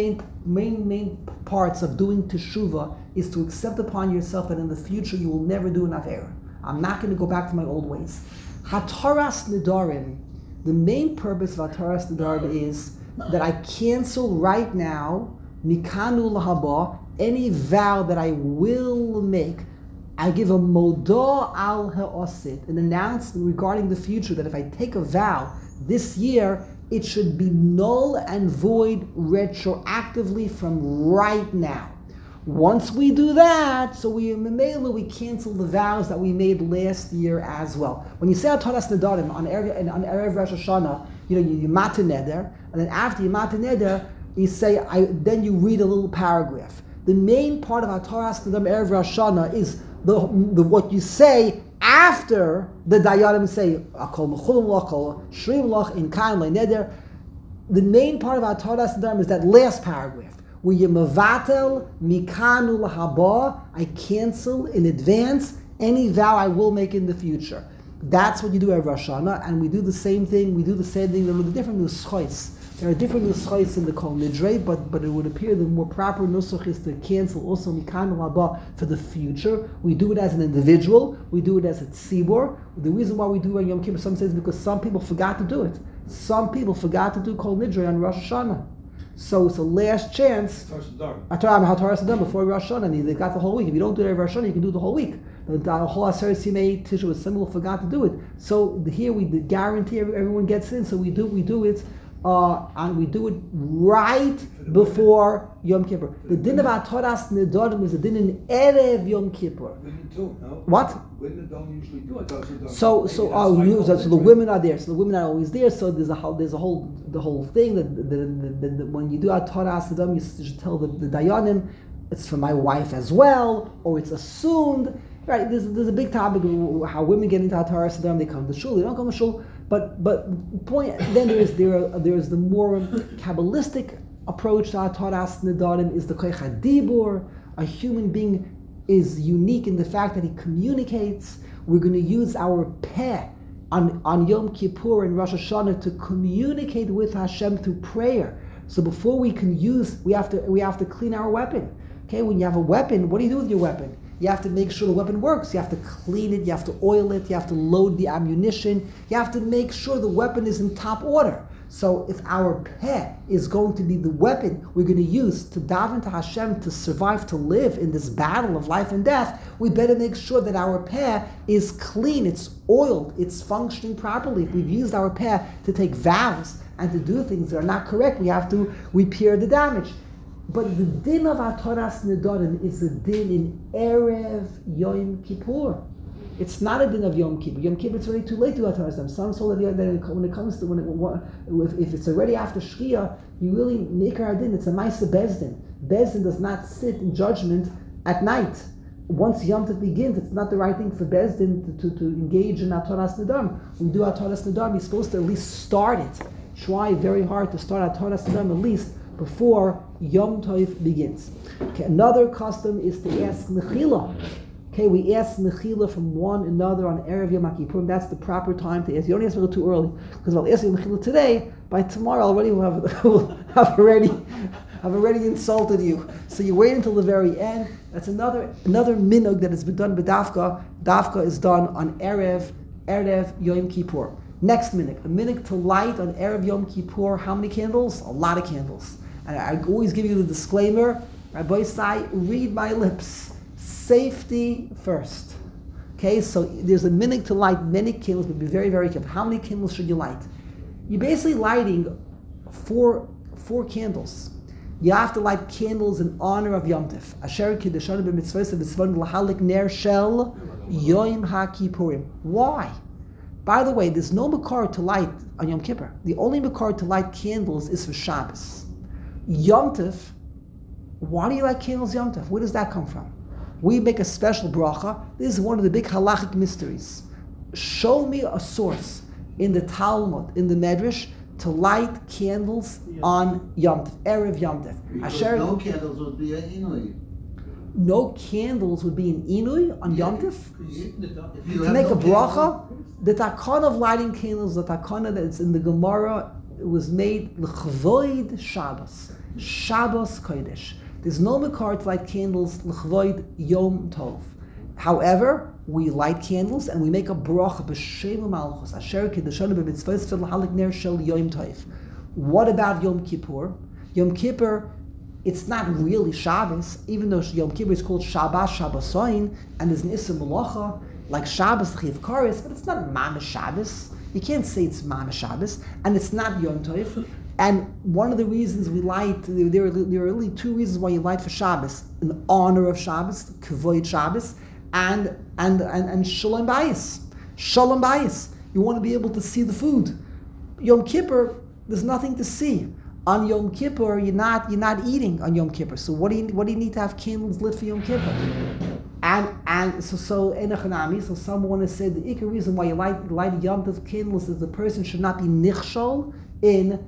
A: main parts of doing teshuvah is to accept upon yourself that in the future you will never do an avera. I'm not going to go back to my old ways. Hataras Nidarim, the main purpose of Hataras Nidarim is that I cancel right now mikanul haba, any vow that I will make. I give a modah al ha'osid, an announcement regarding the future that if I take a vow this year, it should be null and void retroactively from right now. Once we do that, so we cancel the vows that we made last year as well. When you say Hataras Nidarim on Erev Rosh Hashanah, you mata neder, and then after you mata neder, you say, then you read a little paragraph. The main part of Hataras Nidarim Erev Rosh Hashanah is the what you say after the Dayanim say Akol Mechulim Lachol Shrim Lach in Kain Neder. The main part of Hataras Nidarim is that last paragraph where you mevatel mikanu lahaba. I cancel in advance any vow I will make in the future. That's what you do at Rosh Hashanah, and we do the same thing. We do the same thing. There are different nuschos. There are different nuschos in the Kol Nidre, but it would appear the more proper nuschos is to cancel also mikanu lahaba for the future. We do it as an individual. We do it as a tzibur. The reason why we do it on Yom Kippur, some say, is because some people forgot to do it. Some people forgot to do Kol Nidre on Rosh Hashanah. So it's a last chance. Hataras Nidarim before Rosh Hashanah, and they got the whole week. If you don't do it every Rosh Hashanah, you can do the whole week. The whole Aseret Simei Tisha, some people forgot to do it. So here we guarantee everyone gets in. So we do it, and we do it right before Yom Kippur. The din of Hataras Nidarim is the din in Erev Yom Kippur.
F: Women too, no?
A: What?
F: Women don't usually do it.
A: So the women are there. So the women are always there. So there's a whole thing that when you do Hataras Nidarim, you should tell the Dayanim, it's for my wife as well, or it's assumed. Right? There's a big topic of how women get into Hataras Nidarim. They come to shul, they don't come to shul. But point then there is the more Kabbalistic approach to Hataras Nidarim is the Koich HaDibur. A human being is unique in the fact that he communicates. We're going to use our peh on Yom Kippur and Rosh Hashanah to communicate with Hashem through prayer. So before we can use, we have to clean our weapon. Okay, when you have a weapon, what do you do with your weapon? You have to make sure the weapon works. You have to clean it, you have to oil it, you have to load the ammunition, you have to make sure the weapon is in top order. So if our peh is going to be the weapon we're going to use to daven to Hashem to survive, to live in this battle of life and death, we better make sure that our peh is clean, it's oiled, it's functioning properly. If we've used our peh to take vows and to do things that are not correct, we have to repair the damage. But the din of Hataras Nidarim is a din in Erev Yom Kippur. It's not a din of Yom Kippur. Yom Kippur, it's already too late to do Hataras Nidarim. Some say that when it comes to, if it's already after Shkia, you really make her a din. It's a Maisa Bezdin. Bezdin does not sit in judgment at night. Once Yom Tov begins, it's not the right thing for Bezdin to engage in Hataras Nidarim. When you do Hataras Nidarim, you're supposed to at least start it. Try very hard to start Hataras Nidarim at least before Yom Tov begins. Okay, another custom is to ask Mechila. Okay, we ask Mechila from one another on Erev Yom Kippur. That's the proper time to ask. You don't ask Mechila too early, because if I'll ask you Mechila today, by tomorrow already I've already insulted you. So you wait until the very end. That's another minhag that has been done by Dafka. Dafka is done on Erev Yom Kippur. Next minhag, a minhag to light on Erev Yom Kippur. How many candles? A lot of candles. And I always give you the disclaimer, Rabbi Sai, read my lips. Safety first. Okay, so there's a minhag to light many candles, but be very, very careful. How many candles should you light? You're basically lighting four candles. You have to light candles in honor of Yom Tov. Asher kiddushanu b'mitzvos v'tzvon l'halik ner shel Yom HaKippurim. Why? By the way, there's no makar to light on Yom Kippur. The only makar to light candles is for Shabbos. Yom Tov, why do you light candles Yom Tov? Where does that come from? we make a special bracha. This is one of the big halachic mysteries. Show me a source in the Talmud, in the Medrash, to light candles on Yom Tov, Erev Yom Tov.
B: Because no candles would be an Inui.
A: No candles would be an Inui on Yom Tov?
B: If you
A: To
B: have
A: make
B: no
A: a bracha,
B: candles,
A: the takana of lighting candles, the takana that's in the Gemara, it was made l'chvoid Shabbos, Shabbos Kodesh. There's no makar to light candles l'chvoid Yom Tov. However, we light candles and we make a bracha b'shem malchus asher kiddushanu b'mitzvos v'lahalik ner shel Yom Tov. What about Yom Kippur? Yom Kippur, it's not really Shabbos, even though Yom Kippur is called Shabbos Shabbosoin, and there's an Issa Malacha, like Shabbos Chiv Karis, but it's not Mamash Shabbos. You can't say it's Mamash Shabbos, and it's not Yom Tov. And one of the reasons we light, there are really two reasons why you light for Shabbos: in honor of Shabbos, Kavod Shabbos, and Shalom Bayis. Shalom Bayis. You want to be able to see the food. Yom Kippur, there's nothing to see. On Yom Kippur, you're not eating on Yom Kippur. So what do you need to have candles lit for Yom Kippur? And so enochanami. So some want to say the ikar reason why you light Yom Tov candles is the person should not be nichshol in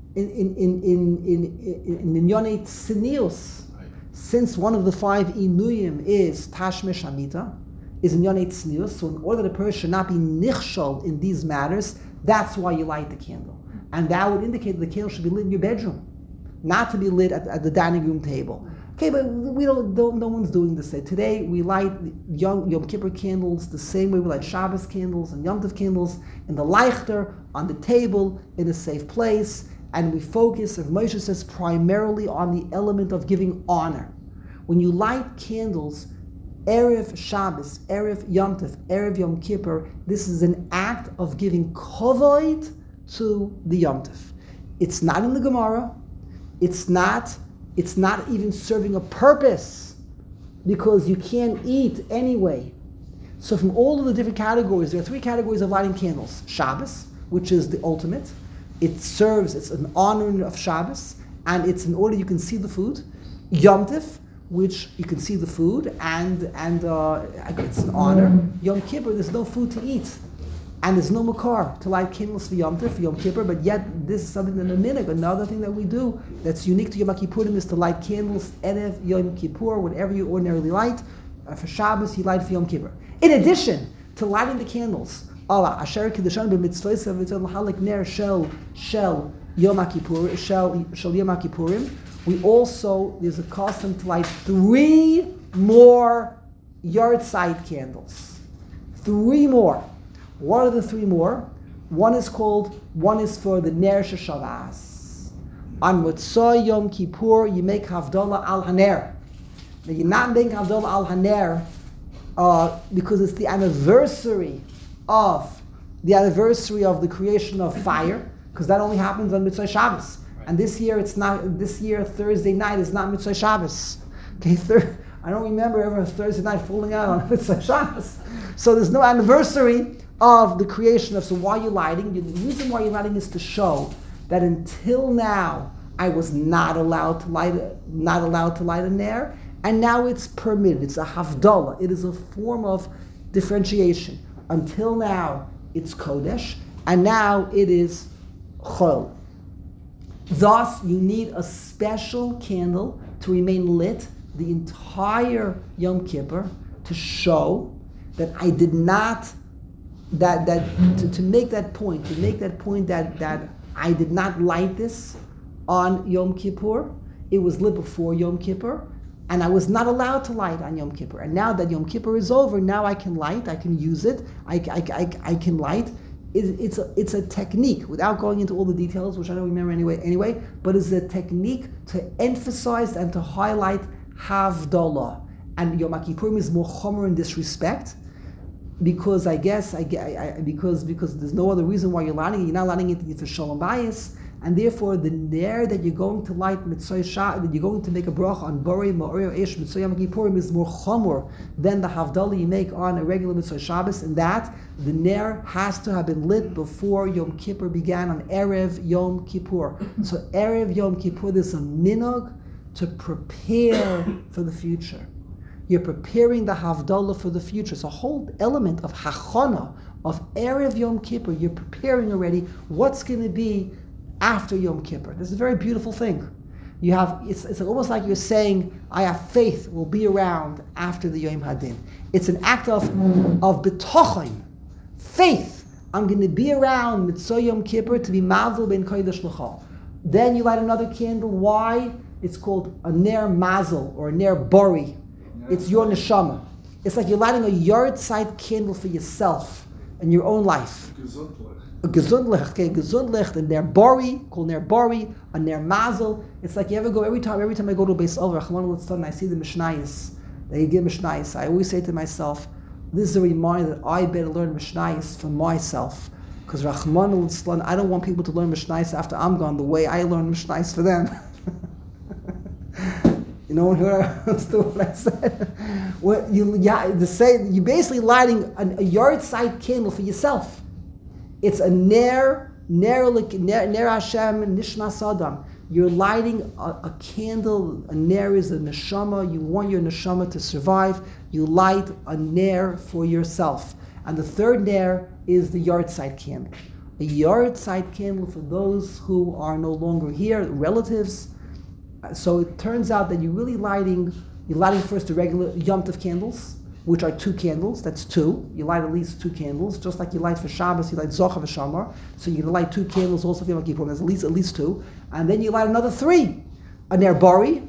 A: Yonei Tznius. Since one of the 5 inuyim is tashmish hamita, is in Yonei Tznius. So in order that a person should not be nichshol in these matters, that's why you light the candle. And that would indicate that the candle should be lit in your bedroom, not to be lit at the dining room table. Okay, but no one's doing this today. We light Yom Kippur candles the same way we light Shabbos candles and Yom Tov candles in the leichter, on the table, in a safe place, and we focus, as Moshe says, primarily on the element of giving honor. When you light candles, Erev Shabbos, Erev Yom Tov, Erev Yom Kippur, this is an act of giving kovod to the Yom Tov. It's not in the Gemara. It's not even serving a purpose, because you can't eat anyway. So from all of the different categories, there are 3 categories of lighting candles. Shabbos, which is the ultimate. It's an honor of Shabbos, and it's in order you can see the food. Yom Tov, which you can see the food, and it's an honor. Yom Kippur, there's no food to eat. And there's no makar to light candles for Yom Tov, for Yom Kippur, but yet this is something that another thing that we do that's unique to Yom Kippurim is to light candles Erev Yom Kippur, whatever you ordinarily light. For Shabbos, you light for Yom Kippur. In addition to lighting the candles, Allah Asher Kiddushan b'mitzvos v'lahalik ner shel Yom Kippurim, we also, there's a custom to light 3 more yard side candles. 3 more. What are the 3 more? One is for the Ner Sheshavas. On Motzoi Yom Kippur, you make Havdalah al Haner. Now you're not making Havdalah al Haner because it's the anniversary of the creation of fire, because that only happens on Mitzvah Shabbos. Right. And this year Thursday night is not Mitzvah Shabbos. Okay, I don't remember ever a Thursday night falling out on Mitzvah Shabbos. So there's no anniversary of the creation of. So why are you lighting? The reason why you're lighting is to show that until now I was not allowed to light a ner, and now it's permitted. It's a havdalah. It is a form of differentiation. Until now it's kodesh, and now it is chol. Thus, you need a special candle to remain lit the entire Yom Kippur to show that I did not. To make that point that I did not light this on Yom Kippur. It was lit before Yom Kippur, and I was not allowed to light on Yom Kippur. And now that Yom Kippur is over, now I can light. I can use it. I can light. It's a technique, without going into all the details, which I don't remember anyway. But it's a technique to emphasize and to highlight Havdalah. And Yom Kippurim is more chomer in this respect, because I guess because there's no other reason why you're lighting it. You're not lighting it for Shalom Bayis, and therefore the ner that you're going to light that you're going to make a bracha on Borei Ma'or Eish Mitzvah Yom Kippurim is more chomer than the Havdalah you make on a regular Mitzvah Shabbos, and that the ner has to have been lit before Yom Kippur began on Erev Yom Kippur. So Erev Yom Kippur, there's a minhag to prepare for the future. You're preparing the Havdalah for the future. It's a whole element of Hachana, of Erev Yom Kippur. You're preparing already what's going to be after Yom Kippur. This is a very beautiful thing. You have, it's almost like you're saying, I have faith will be around after the Yom Hadin. It's an act of betochen, faith. I'm going to be around Mitzvah Yom Kippur to be Mazel Ben Kodesh L'chol. Then you light another candle. Why? It's called a Ner Mazel or a Ner Bori. It's your neshama. It's like you're lighting a yard side candle for yourself and your own life. A gesundlich, okay, gesundlich, a ner bori, called ner bori, a ner mazel. It's like you ever go, every time I go to Beis Over, and I see the Mishnayos, they give Mishnayos, I always say to myself, this is a reminder that I better learn Mishnayos for myself. Because Rahman al-Islam, I don't want people to learn Mishnayos after I'm gone, the way I learn Mishnayos for them. You know who understood what I said? You're basically lighting a yard side candle for yourself. It's a ner Hashem nishmas adam. You're lighting a candle. A ner is a neshama. You want your neshama to survive. You light a ner for yourself. And the third ner is the yard side candle. A yard side candle for those who are no longer here, relatives. So it turns out that you're lighting first the regular Yom Tov candles, which are 2 candles. That's 2. You light at least 2 candles, just like you light for Shabbos, you light Zochar v'Shamar. So you're going to light 2 candles also for Yom Kippur. There's at least 2. And then you light another 3. A Ner Bori,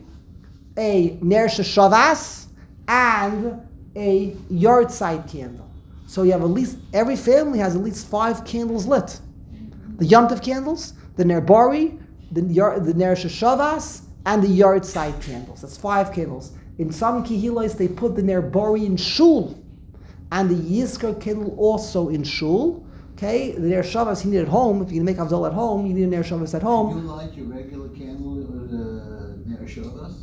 A: a Ner Sheshavas, and a yard side candle. So you have at least, every family has at least 5 candles lit. The Yom Tov candles, the Ner Bori, the Ner Sheshavas, and the yard side candles. That's 5 candles. In some Kehilos, they put the Ner Bori in Shul, and the Yizkar candle also in Shul. Okay, the Ner Shavas you need at home. If you're going to make Havdalah at home, you need a Ner Shavas at home.
B: You light your regular candle with Ner Shavas?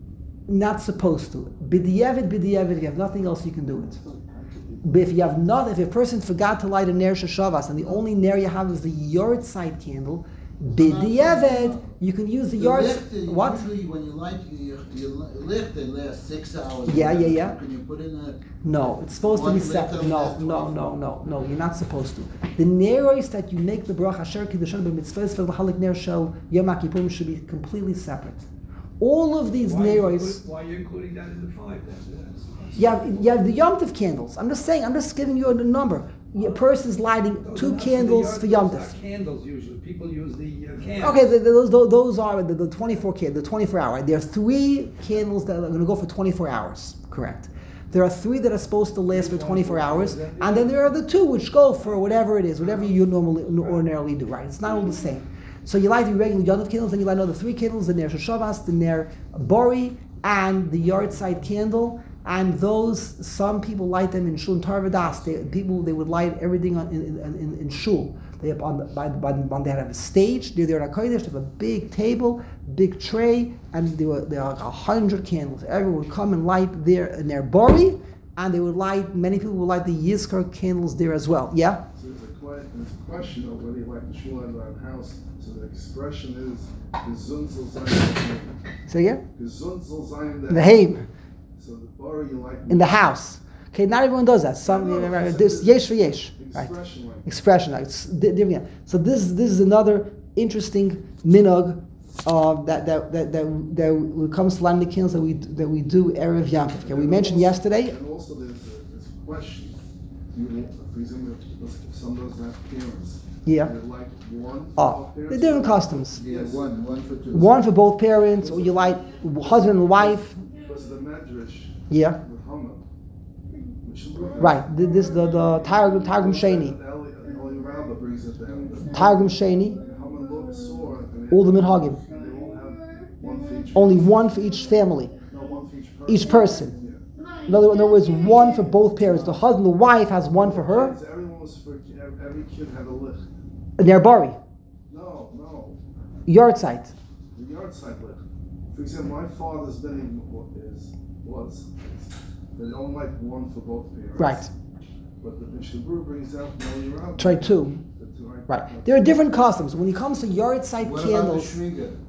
A: Not supposed to. B'diavad, if you have nothing else, you can do it. But if a person forgot to light a Ner Shavas, and the only Ner you have is the yard side candle, B'diavad, you can use the yard. What?
B: Usually, when you light your licht, it lasts 6 hours.
A: Yeah.
B: Can you put in a?
A: No, it's supposed to be separate. No. You're not supposed to. The neros that you make the bracha asher kiddushan b'mitzvahs for the halik ner shel Yom HaKippurim should be completely separate. All of these neros.
H: Why are you including that in the 5 then?
A: You have the Yom Tov candles. I'm just giving you a number. A person's lighting 2 candles for Yom Tov.
H: Candles usually. People use the candles.
A: Okay, those are the 24 candles, the 24 hour. There are 3 candles that are going to go for 24 hours. Correct. There are 3 that are supposed to last for 24 hours, and then there are the 2 which go for whatever it is, whatever you ordinarily do. Right? It's not all the same. So you light the regular Yom Tov candles, then you light another 3 candles: the Ner Shavas, the Ner Bori, and the yard side candle. And those, some people light them in shul and tarvadas. They would light everything in shul. They have they have a stage. They're there at Kodesh. They have a big table, big tray, and there are 100 candles. Everyone would come and light there in their bori, and they would light. Many people would light the Yizkar candles there as well. Yeah.
F: So there's a question of whether you like the shul and the house. So the expression is Gesund soll sein.
A: Say again.
F: Gesund soll sein
A: The Haim.
F: So the bar you like
A: in the house. Okay, not everyone does that. Some this yesh for yesh. Right. Expression. Like it's different. So this is another interesting minhag that comes to lighting the candles that we do erev Yom Tov. Okay, we mentioned yesterday.
F: And also there's a question. For example, if someone doesn't have parents.
A: Yeah.
F: Like one.
A: They're different customs.
B: Yeah, one for 2.
A: One for both parents, or you light husband and wife.
F: Because the medrash.
A: Yeah.
F: With Haman,
A: right. This the Targum Sheni.
F: Eli Rabbah brings it down.
A: Targum Sheni.
F: Haman looked sore.
A: All the minhagim.
F: They all have one for each.
A: Only one for each family.
F: No, one for each person.
A: Each person.
F: Yeah.
A: In other words, one for both parents. The husband, the wife has one for her.
F: So everyone was for every kid had a licht.
A: They're bari.
F: No.
A: Yard side.
F: The yard side licht. For example, my father's name was. They only like one for both parents.
A: Right.
F: But the Mishnah Berurah brings out Meli Rabbah.
A: Try 2. Right. There are different customs. When it comes to yard side
B: What
A: candles.
B: About the shriga?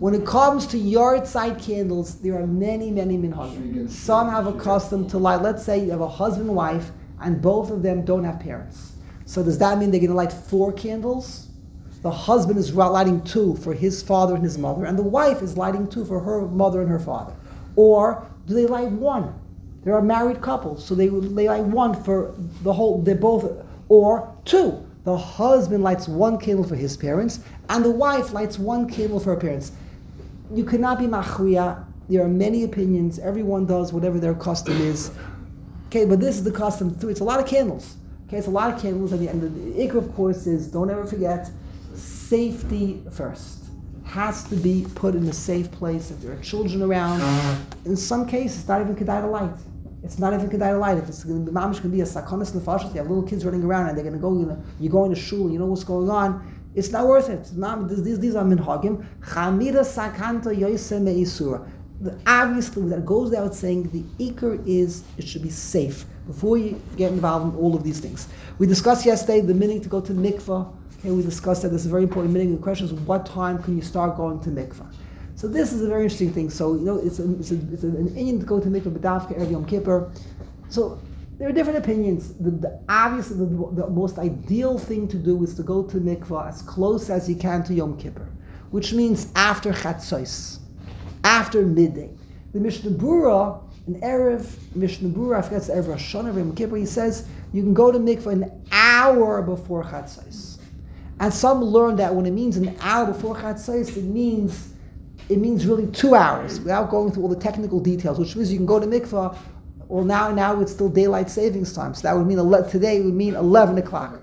A: When it comes to yard side candles, there are many minhagim. Some have a custom to light. Let's say you have a husband and wife, and both of them don't have parents. So does that mean they're going to light 4 candles? The husband is lighting 2 for his father and his mother, and the wife is lighting 2 for her mother and her father. Or do they light 1? There are married couples, so they light 1 for the whole. They're both, or 2. The husband lights 1 candle for his parents, and the wife lights 1 candle for her parents. You cannot be machriya. There are many opinions. Everyone does whatever their custom is. Okay, but this is the custom too. It's a lot of candles. Okay, it's a lot of candles, and the ikr, of course, is don't ever forget safety first. Has to be put in a safe place. If there are children around, in some cases, it's not even kedai to light. It's not even kedai to light. If it's going to be mamish, can be a sakonis nefashos. You have little kids running around, and they're going to go. You're going to shul, and you know what's going on. It's not worth it. These are minhagim. Chamira sakanta yoyse meisura. Obviously, that goes without saying, the ikr is it should be safe before you get involved in all of these things. We discussed yesterday the meaning to go to mikvah. Okay, we discussed that this is a very important meaning. The question is, what time can you start going to mikvah? So this is a very interesting thing. So it's an inyan to go to mikvah b'davka erev Yom Kippur. So there are different opinions. Obviously, the most ideal thing to do is to go to mikvah as close as you can to Yom Kippur, which means after Chatzos, after midday. The Mishnah Berurah, in Erev Mishnah Berurah, I forget it's Erev Rosh Hashanah, Yom Kippur, he says you can go to mikvah an hour before Chatzos. And some learn that when it means an hour before Chatzos, it means really 2 hours, without going through all the technical details, which means you can go to mikvah. Well, now it's still daylight savings time, so that would mean today would mean 11 o'clock,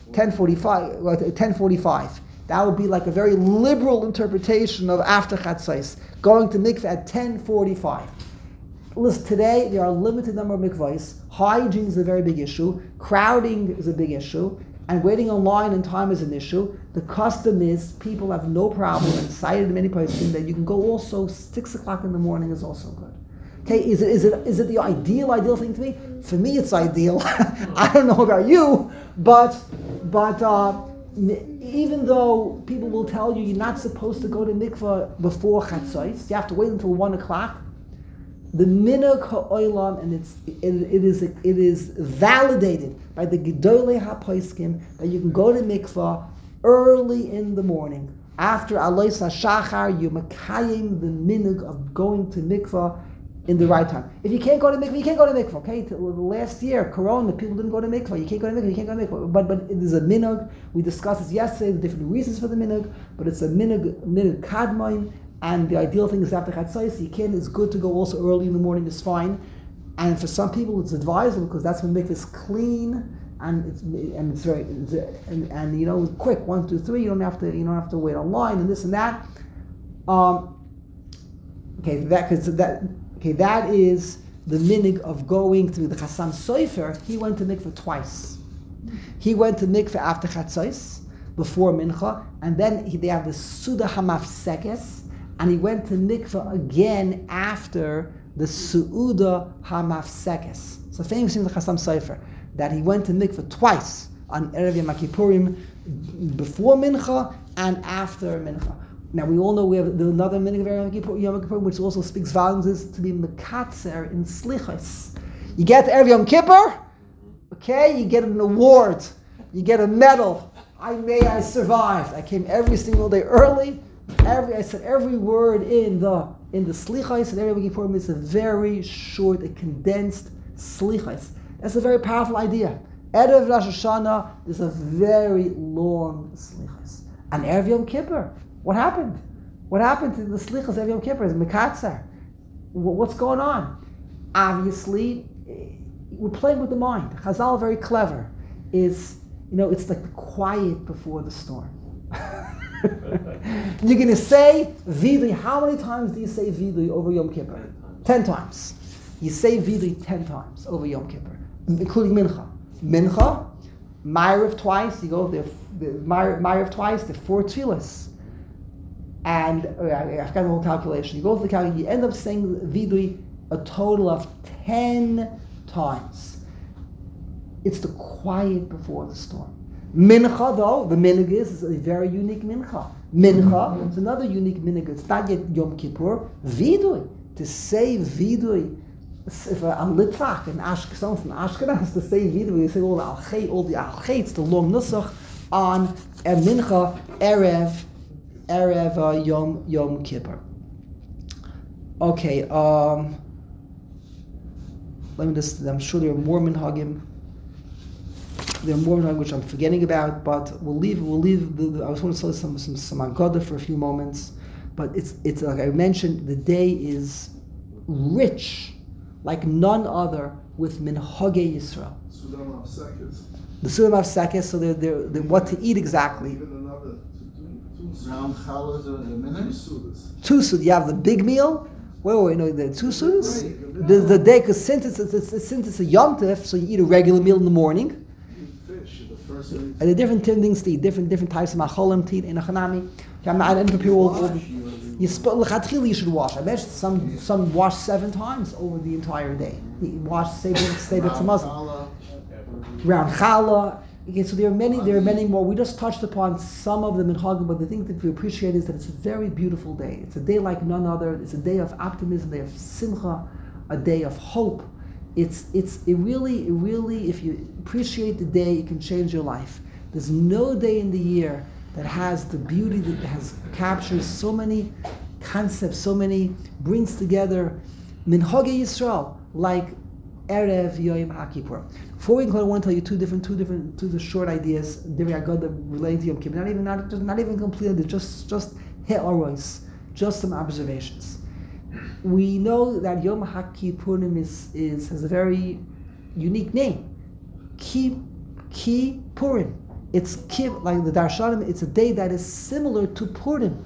A: 10:45. That would be like a very liberal interpretation of after Chatzos, going to mikvah at 10:45. Listen, today there are a limited number of mikvahs. Hygiene is a very big issue. Crowding is a big issue. And waiting online in time is an issue. The custom is people have no problem, and cited in many places that you can go also 6 o'clock in the morning is also good. Okay, is it the ideal thing to me? For me, it's ideal. I don't know about you, but even though people will tell you you're not supposed to go to mikvah before Chatzos, you have to wait until 1 o'clock. The minhag ha'olam, and it is validated by the Gedolei HaPoskim that you can go to mikvah early in the morning. After Alois HaShachar, you makayim the minhag of going to mikvah in the right time. If you can't go to mikvah, you can't go to mikvah. Okay, last year, Corona, people didn't go to mikvah. You can't go to mikvah. But it is a minhag. We discussed this yesterday, the different reasons for the minhag. But it's a minhag kadmain. And the ideal thing is after Chatzos, it's good to go also early in the morning, is fine. And for some people, it's advisable because that's when mikvah is clean and it's very quick. 1, 2, 3. You don't have to wait online and this and that. That is the minhag of going to the Chassam Sofer. He went to mikvah twice. He went to mikvah after Chatzos, before mincha, and then they have the Suda Hamafsekes. And he went to mikvah again after the Su'uda HaMafsekes. It's a famous thing in the Chassam Sofer, that he went to mikvah twice on Erev Yom Kippurim, before mincha and after mincha. Now we all know we have another minhag of Erev Yom Kippurim, which also speaks volumes, is to be mekatzer in slichos. You get to Erev Yom Kippur, okay, you get an award, you get a medal. I survived. I came every single day early. I said every word in the slichos, and Erev Yom Kippurim is a very short, a condensed slichos. That's a very powerful idea. Erev Rosh Hashanah is a very long slichos. And Erev Yom Kippur, what happened? What happened to the slichos Erev Yom Kippur? Is mekatzer. What's going on? Obviously, we're playing with the mind. Chazal, very clever, is it's like the quiet before the storm. You're going to say vidui. How many times do you say vidui over Yom Kippur? 10 times. You say vidui 10 times over Yom Kippur, including mincha. Mincha, Ma'ariv twice. You go there. Ma'ariv twice. The 4 tefillas. And I forgot the whole calculation. You go through the calculation. You end up saying vidui a total of 10 times. It's the quiet before the storm. Mincha, though, the minhag is a very unique mincha. Mincha, it's another unique minhag. It's not yet Yom Kippur. Vidui, to say vidui. If a Litvak, someone from Ashkenaz, to say vidui, they say all the al-chaitz, the long nusach on a mincha erev Yom Kippur. Okay. Let me just. I'm sure there are more minhagim. There are more minhagim which I'm forgetting about, but we'll leave. I just want to say some Haggadah for a few moments, but it's like I mentioned. The day is rich, like none other, with minhagei Yisrael.
F: Sudan of Sekis.
A: The Sulam of Sekis, so they're what to eat exactly.
F: Even another two
B: Round challahs a minute?
F: sudas.
A: Two sudas. You have the big meal. Wait, no, the two sudas. The day, because since it's a Yom Tov, so you eat a regular meal in the morning.
F: Eat fish. The first thing.
A: And the different things to eat, different types of macholim to eat in a chanami. I didn't prepare all. You should wash. I mentioned some wash 7 times over the entire day. You wash say it's a Muslim. Round challah. Okay, so there are many more. We just touched upon some of the minhagim, but the thing that we appreciate is that it's a very beautiful day. It's a day like none other. It's a day of optimism, a day of simcha, a day of hope. It really, if you appreciate the day, it can change your life. There's no day in the year that has the beauty that captures so many concepts, brings together minhagei Yisrael like Erev Yom HaKippur. Before we go, I want to tell you two short ideas. Divrei Haggadah related to Yom Kippur. Not even completely. Just he'aros, just some observations. We know that Yom HaKippurim has a very unique name. Ki Purim. It's like the Darshanim. It's a day that is similar to Purim.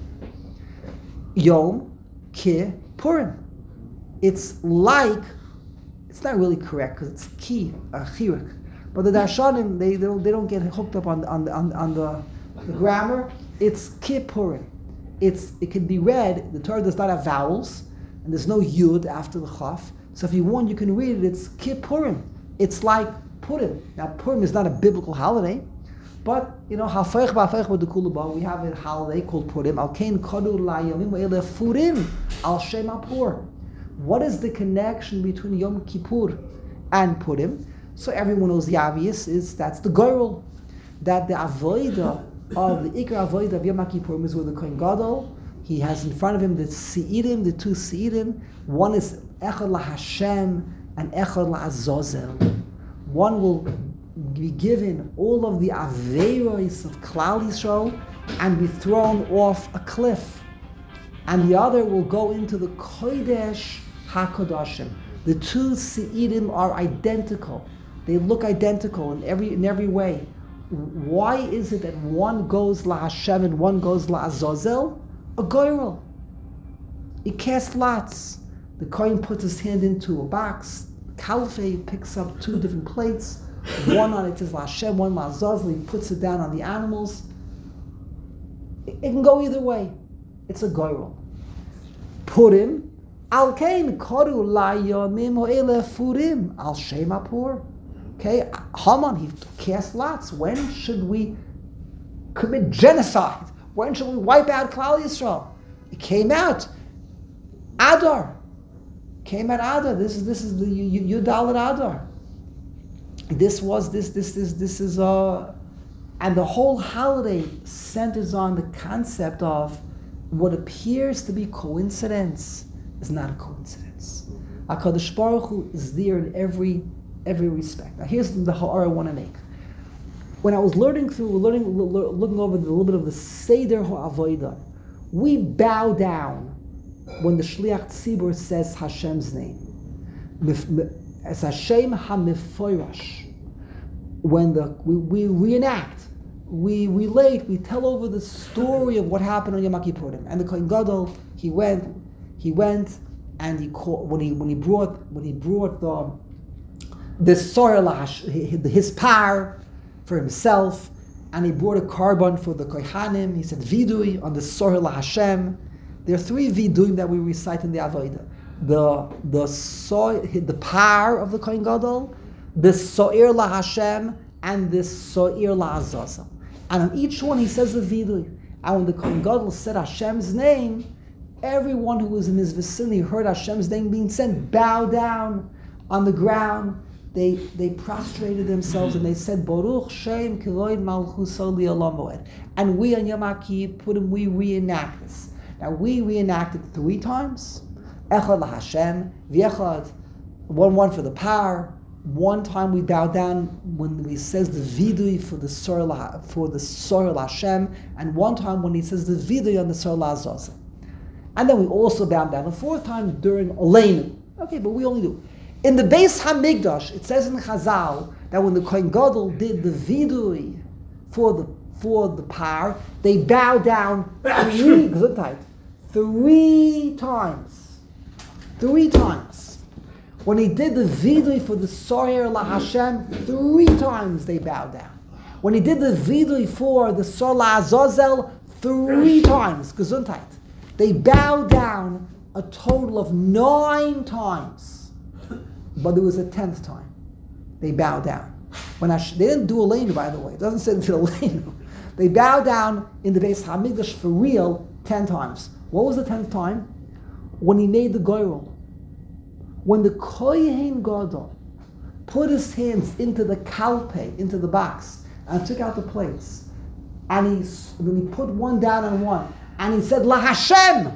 A: Yom Kippurim. It's like. It's not really correct because it's chirik, but the Darshanim they don't get hooked up on the grammar. It's Kippurim. It can be read. The Torah does not have vowels, and there's no yud after the chaf. So if you want, you can read it. It's Kippurim. It's like Purim. Now Purim is not a biblical holiday, but you know hafayich b'hafayich b'dekulaba. We have a holiday called Purim. Al kein kadu la'yamim ve'ele Purim al shem ha'pur. What is the connection between Yom Kippur and Purim? So everyone knows the obvious is that's the goyrel, that the avodah of the ikar avodah of Yom Kippurim is with the Kohen Gadol. He has in front of him the seidim, the 2 seidim. One is echad laHashem and echad laAzazel. One will be given all of the aveiros of Klal Yisrael and be thrown off a cliff, and the other will go into the Kodesh HaKodashim. The 2 seidim are identical. They look identical in every way. Why is it that one goes laHashem and one goes laAzazel? A goyrel. He casts lots. The Kohen puts his hand into a box. Kalfei picks up 2 different plates. One on it says laHashem, one laAzazel. He puts it down on the animals. It can go either way. It's a goyrel. Purim, al kain koru la'yamim ho'ele furim al shem ha'pur. Okay, Haman, he cast lots. When should we commit genocide? When should we wipe out Klal Yisrael? It came out Adar. This is the Yudalit Adar. This is and the whole holiday centers on the concept of what appears to be coincidence is not a coincidence. HaKadosh Baruch Hu is there in every respect. Now here's the ha'ara I want to make. When I was looking over a little bit of the Seder HaAvodah, we bow down when the Shliach Tzibur says Hashem's name. As Hashem HaMeforash. When we reenact, we relate, we tell over the story of what happened on Yom Kippurim. And the Kohen Gadol, he went, and he called, when he brought the soil, his par for himself, and he brought a carbon for the Kohanim. He said vidui on the soil Hashem. There are 3 viduim that we recite in the Avodah: the par of the Kohen Gadol, the so'ir LaHashem, and the so'ir LaAzazel. And on each one he says the vidui. And when the Kohen Gadol said Hashem's name, everyone who was in his vicinity heard Hashem's name being said, bow down on the ground. They prostrated themselves and they said, Baruch Shem Kiroid Malchuso Li'olam Moed. And we on Yom HaKippurim, we reenact this. Now we reenacted 3 times. Echad LaHashem, V'echad, one for the power. One time we bow down when he says the vidui for the Sorel Hashem, and one time when he says the vidui on the Sorel Azazel. And then we also bow down a 4th time during Oleinu. Okay, but we only do. In the Beis Hamikdash, it says in Chazal that when the Kohen Gadol did the vidui for the par, they bow down 3 times. 3 times. When he did the vidui for the Soyer La Hashem, 3 times they bowed down. When he did the vidui for the Sor La Azazel, 3 times. Gesundheit. They bowed down a total of 9 times. But there was a 10th time. They bowed down. They didn't do Aleinu, by the way. It doesn't say they did Aleinu. They bowed down in the Beis Hamikdash for real 10 times. What was the 10th time? When he made the goyrel. When the Kohen Gadol put his hands into the kalpe, into the box, and took out the plates, and when he put one down on one, and he said, La Hashem!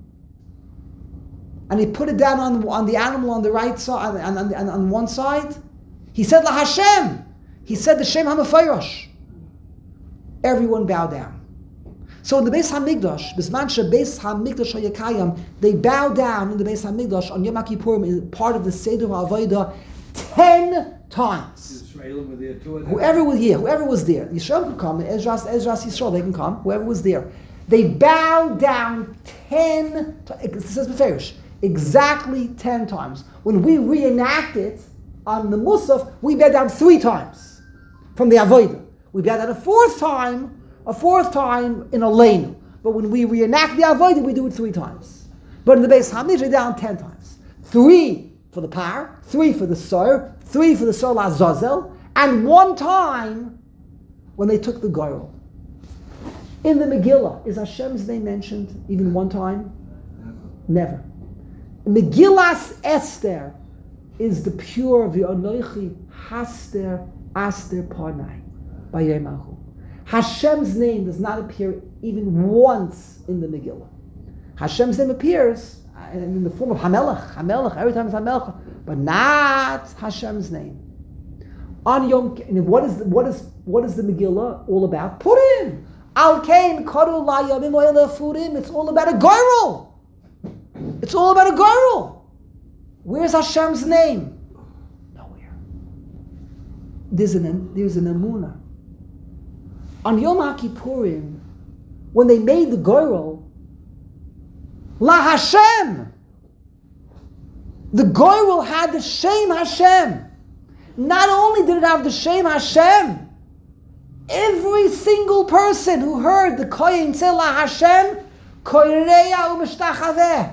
A: And he put it down on the animal on the right side, on one side, he said, La Hashem! He said the Shem HaMefayrosh. Everyone bowed down. So in the Beis Hamikdash, Bisman Beis Hamikdash Hayakayim, they bow down in the Beis Hamikdash on Yom Kippurim, in part of the Seder HaAvodah, 10 times.
H: Israelim were there too.
A: Whoever was there. Yisrael could come, Ezras Yisrael, they can come, whoever was there. They bow down 10 times. It says Beferish, exactly 10 times. When we reenact it on the Musaf, we bow down 3 times from the Avodah. We bow down a 4th time in Aleinu. But when we reenact the Avodah, we do it 3 times. But in the Beis Hamikdash, we're down 10 times. 3 for the par, 3 for the Sor, 3 for the Sor Azazel, and 1 time when they took the Goyrel. In the Megillah, is Hashem's name mentioned even 1 time? Never. Megillas Esther is the pure V'onoichi Haster Aster Parnai by Yemahu. Hashem's name does not appear even once in the Megillah. Hashem's name appears in the form of Hamelech, every time it's Hamelech, but not Hashem's name. On Yom, what is the Megillah all about? Purim. Al Kain Karu La Yamim Oile Furim. It's all about a goyrel. It's all about a goyrel. Where's Hashem's name? Nowhere. There's an emunah. On Yom HaKippurim, when they made the goyrel, La Hashem, the goyrel had the Shem Hashem. Not only did it have the Shem Hashem, every single person who heard the Kohen say La Hashem, Koireya u'mishtachaveh.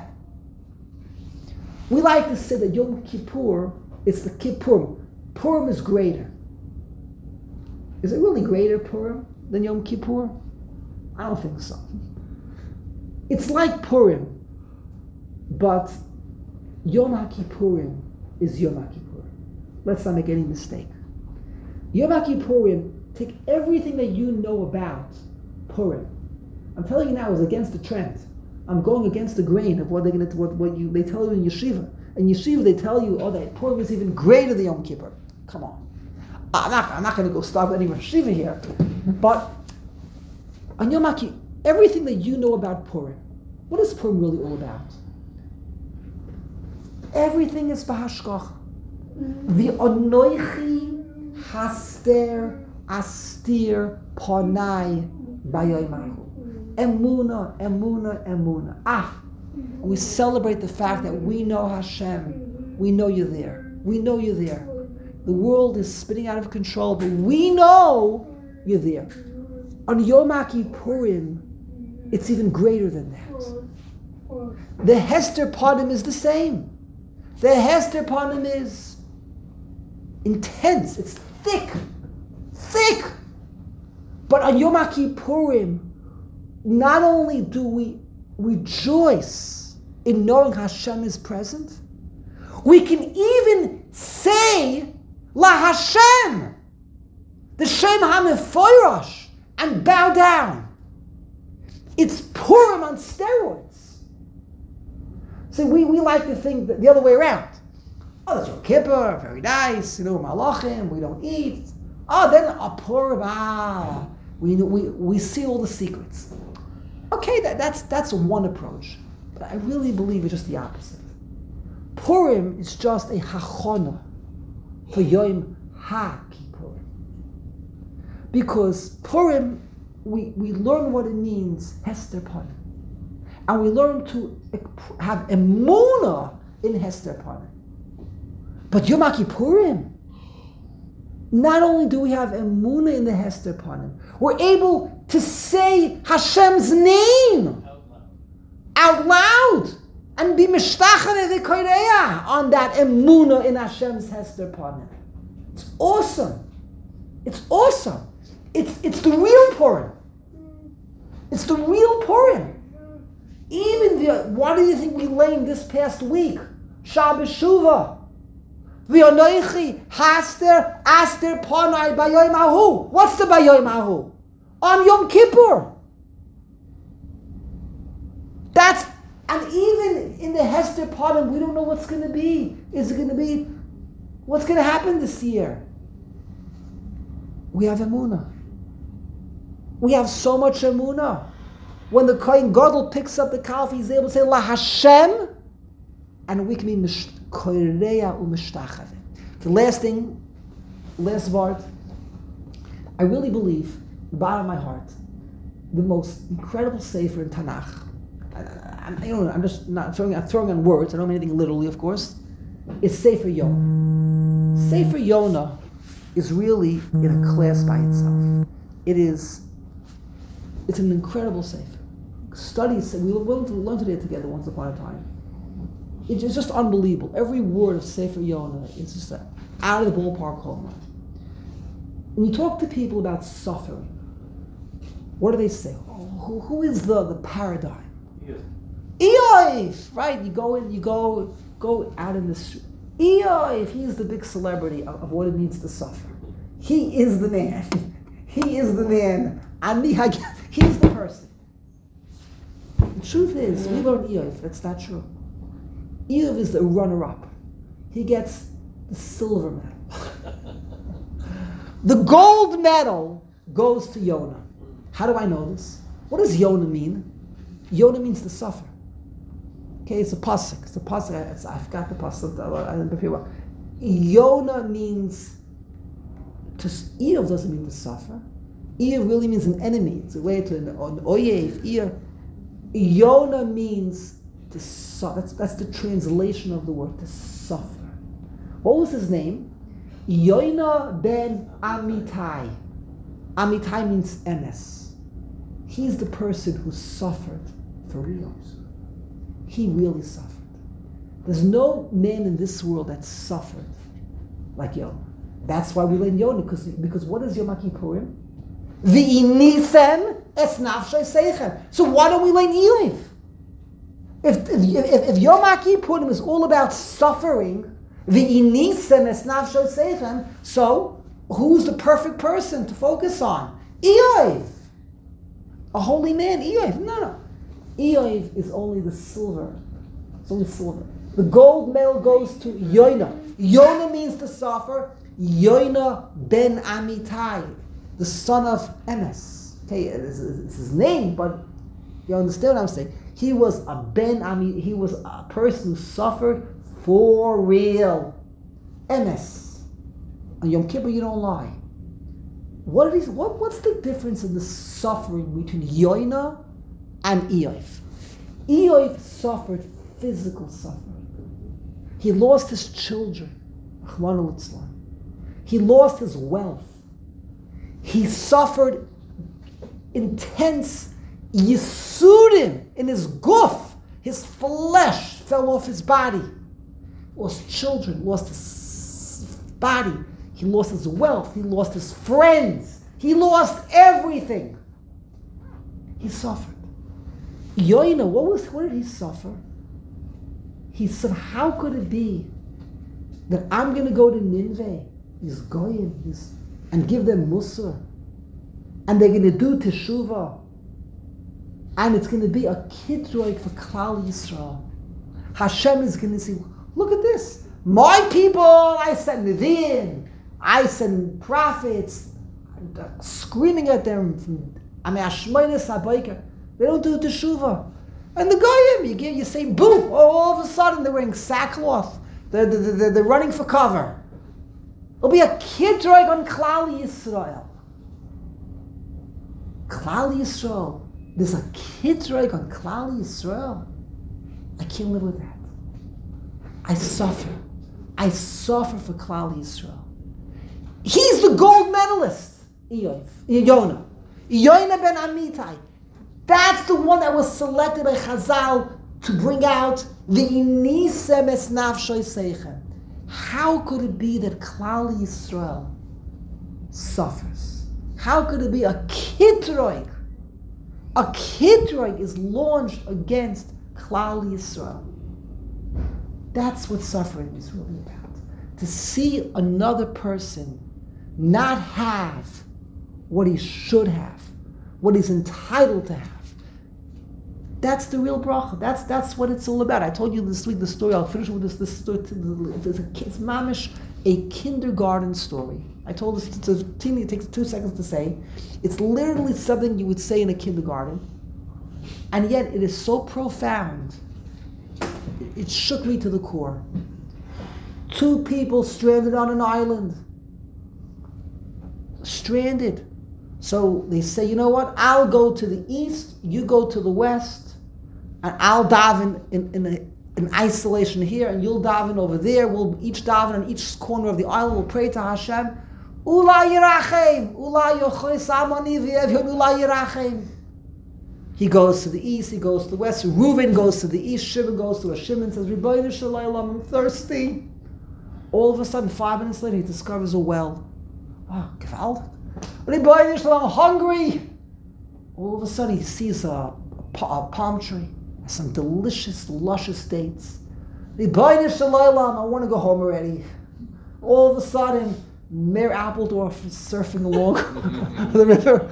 A: We like to say that Yom Kippur, it's the Kippur. Purim is greater. Is it really greater, Purim, than Yom Kippur? I don't think so. It's like Purim, but Yom HaKippurim is Yom HaKippurim. Let's not make any mistake. Yom HaKippurim, take everything that you know about Purim. I'm telling you now, it's against the trend. I'm going against the grain of what they tell you in yeshiva. In yeshiva, they tell you, that Purim is even greater than Yom Kippur. Come on. I'm not going to go start any yeshiva here. But on Yom Kippur, everything that you know about Purim, what is Purim really all about? Everything is b'hashkach. The onoichi haster astir panai bayoimahu. Emuna. We celebrate the fact that we know Hashem. We know you're there. The world is spinning out of control, but we know you're there. On Yom Kippurim, it's even greater than that. The Hester Panim is the same. The Hester Panim is intense. It's thick. But on Yom Kippurim, not only do we rejoice in knowing Hashem is present, we can even say La Hashem, the Shem HaMeforash, and bow down. It's Purim on steroids. So we like to think that the other way around. Oh, that's Yom Kippur, very nice, Malachim, we don't eat. Oh, then a Purim, we see all the secrets. Okay, that's one approach. But I really believe it's just the opposite. Purim is just a hachana for Yom HaKippurim. Because Purim, we learn what it means, Hester Panim. And we learn to have emunah in Hester Panim. But Yom HaKippurim, not only do we have emunah in the Hester Panim, we're able to say Hashem's name out loud and be mishtachaneh v'koreya on that emunah in Hashem's Hester Panim. It's awesome. It's awesome. It's the real Purim. It's the real Purim. Even what do you think we learned this past week? Shabbos Shuvah. V'yonoichi haster aster panai b'yoyim hahu. What's the b'yoyim hahu? On Yom Kippur. And even in the Hester Panim, we don't know what's going to be. Is it going to be, what's going to happen this year? We have emunah. We have so much emunah. When the Kohen Gadol picks up the kalf, he's able to say La Hashem, and we can be koreya u'mishtachave. The last thing, last word, I really believe, the bottom of my heart, the most incredible sefer in Tanakh. I'm just not throwing on words. I don't mean anything literally, of course. It's Sefer Yonah. Sefer Yonah is really in a class by itself. It's an incredible sefer. Studies, we learned today together once upon a time. It's just unbelievable. Every word of Sefer Yonah is just out of the ballpark home run. When you talk to people about suffering, what do they say? Oh, who is the paradigm? Eoif, right? You go out in the street. Eoif, he is the big celebrity of what it means to suffer. He is the man. He is the man. He's the person. The truth is, we learn Eoif. That's not true. Eoif is the runner-up. He gets the silver medal. The gold medal goes to Yonah. How do I know this? What does Yonah mean? Yonah means to suffer. Okay, it's a pasuk. I forgot the pasuk. I didn't prepare well. Yonah means to. Eof doesn't mean to suffer. Eof really means an enemy. It's a way to an oyev. Yonah means to suffer. That's the translation of the word to suffer. What was his name? Yonah ben Amitai. Amitai means emes. He's the person who suffered for real. He really suffered. There's no man in this world that suffered like Yonah. That's why we learn Yonah, because what is Yom HaKippurim? V'inisem es nafshay seichem. So why don't we learn Eof? If Yom HaKippurim is all about suffering, v'inisem es nafshay seichem, so who's the perfect person to focus on? Eof. A holy man, Eof. No. Eof is only the silver. It's only silver. The gold medal goes to Yonah. Yonah means to suffer. Yonah ben Amitai, the son of Emes. Okay, it's his name, but you understand what I'm saying? He was a ben Ami. He was a person who suffered for real. Emes. On Yom Kippur, you don't lie. What's the difference in the suffering between Yonah and Eof? Eof suffered physical suffering. He lost his children. He lost his wealth. He suffered intense yisurim in his guf. His flesh fell off his body. Lost children, lost his body. He lost his wealth. He lost his friends. He lost everything. He suffered. Yoina, what did he suffer? He said, how could it be that I'm going to go to Nineveh, these goyim, and give them Musar, and they're going to do Teshuvah, and it's going to be a kidroik for Klal Yisrael. Hashem is going to say, look at this. My people, I send Nevi'im, I send prophets, screaming at them from Ashmoynes HaBoker. They don't do Teshuvah. And the goyim, you say boo, all of a sudden they're wearing sackcloth. They're running for cover. It'll be a kidroig on Klal Yisrael. Klal Yisrael. There's a kidroig on Klal Yisrael. I can't live with that. I suffer. I suffer for Klal Yisrael. He's the gold medalist. Yonah ben Amittai. That's the one that was selected by Chazal to bring out the Inisem es nafshoy seichem. How could it be that Klal Yisrael suffers? How could it be a kidroig? A kidroig is launched against Klal Yisrael. That's what suffering is really about. To see another person not have what he should have, what he's entitled to have. That's the real bracha. That's what it's all about. I told you this week the story. I'll finish with this story. It's mamish, a kindergarten story. I told this to Tini. It takes 2 seconds to say. It's literally something you would say in a kindergarten, and yet it is so profound. It shook me to the core. 2 people stranded on an island. Stranded. So they say, you know what? I'll go to the east, you go to the west, and I'll daven in isolation here, and you'll daven over there. We'll each daven on each corner of the island. We'll pray to Hashem. Ula yirachem, ula yochos amani v'yevyon ula yirachem. He goes to the east, he goes to the west. Reuven goes to the east, Shimon goes to west. Shimon says, Rebbeinu Shalom, I'm thirsty. All of a sudden, 5 minutes later, he discovers a well. Oh, gewaltig. Rebbeinu Shalom, I'm hungry. All of a sudden, he sees a palm tree, some delicious, luscious dates. Rebbeinu Shalom, I want to go home already. All of a sudden, Mayor Appledorf is surfing along the river.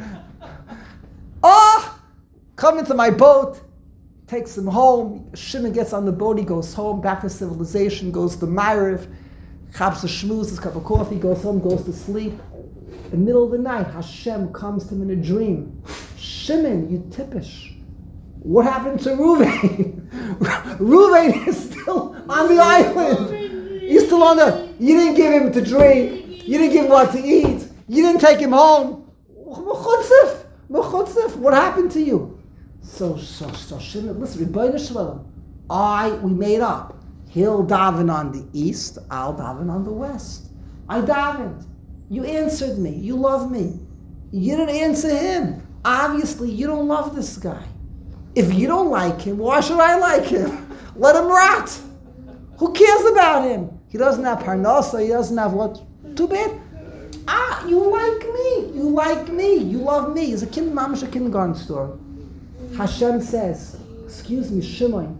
A: Come into my boat, takes him home. Shimon gets on the boat, he goes home, back to civilization, goes to Ma'ariv, chaps a shmooze, his cup of coffee, goes home, goes to sleep. In the middle of the night, Hashem comes to him in a dream. Shimon, you tippish. What happened to Reuven? Reuven is still on the island. He's still on the... You didn't give him to drink. You didn't give him what to eat. You didn't take him home. Mechutzef, what happened to you? So Shimon, listen, Rebbeinu Shalom, we made up. He'll daven on the east, I'll daven on the west. I davened. You answered me. You love me. You didn't answer him. Obviously, you don't love this guy. If you don't like him, why should I like him? Let him rot. Who cares about him? He doesn't have parnasa, he doesn't have what? Too bad. You like me. You like me. You love me. It's a mamash, a kindergarten story. Hashem says, excuse me, Shimon,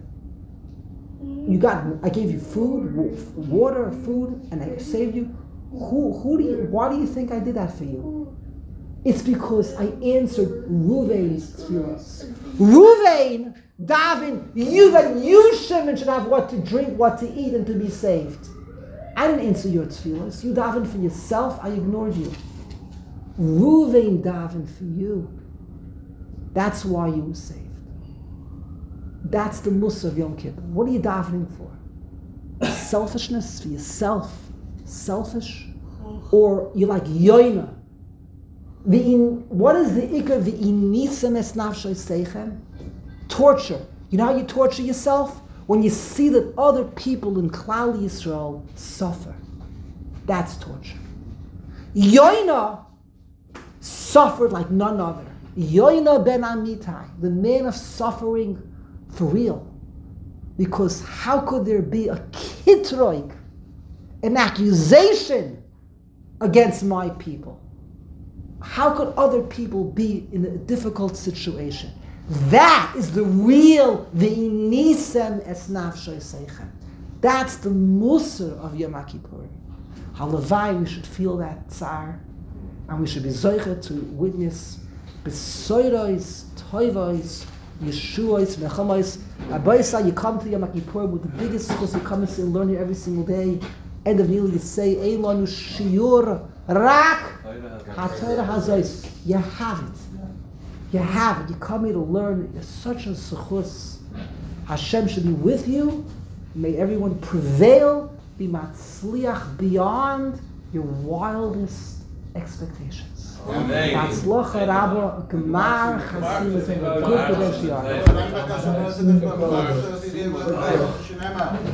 A: I gave you food, water, food, and I saved you. Why do you think I did that for you? It's because I answered Reuven's tefillos. Reuven, Davin, you, Shimon, should have what to drink, what to eat, and to be saved. I didn't answer your tefillos. You davened for yourself, I ignored you. Reuven davened for you. That's why you were saved. That's the Musa of Yom Kippur. What are you davening for? Selfishness for yourself? Selfish? Or you're like Yoina? What is the ikar? The inisem es nafshoy seichem? Torture. You know how you torture yourself? When you see that other people in Klal Yisrael suffer. That's torture. Yoina suffered like none other. Yoina ben Amittai, the man of suffering for real. Because how could there be a kitroig, an accusation against my people? How could other people be in a difficult situation? That is the real v'inisem es nafshoy seichem. That's the musar of Yom Kippur. Halavai, we should feel that tsar, and we should be zoicha to witness besoiros, toivos, yeshuos, mechamois. Abayisa, you come to Yom Kippur with the biggest schus. You come and say, learn here every single day. End of Nil, you say, Eilonu shiur rak haTorah hazois. You have it. You have it. You come here to learn. It's such a schus. Hashem should be with you. May everyone prevail, be matzliach beyond your wildest expectations. Matzlocha Rabba, Gemar, Chasimus, and a good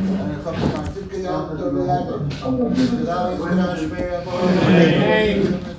A: potential.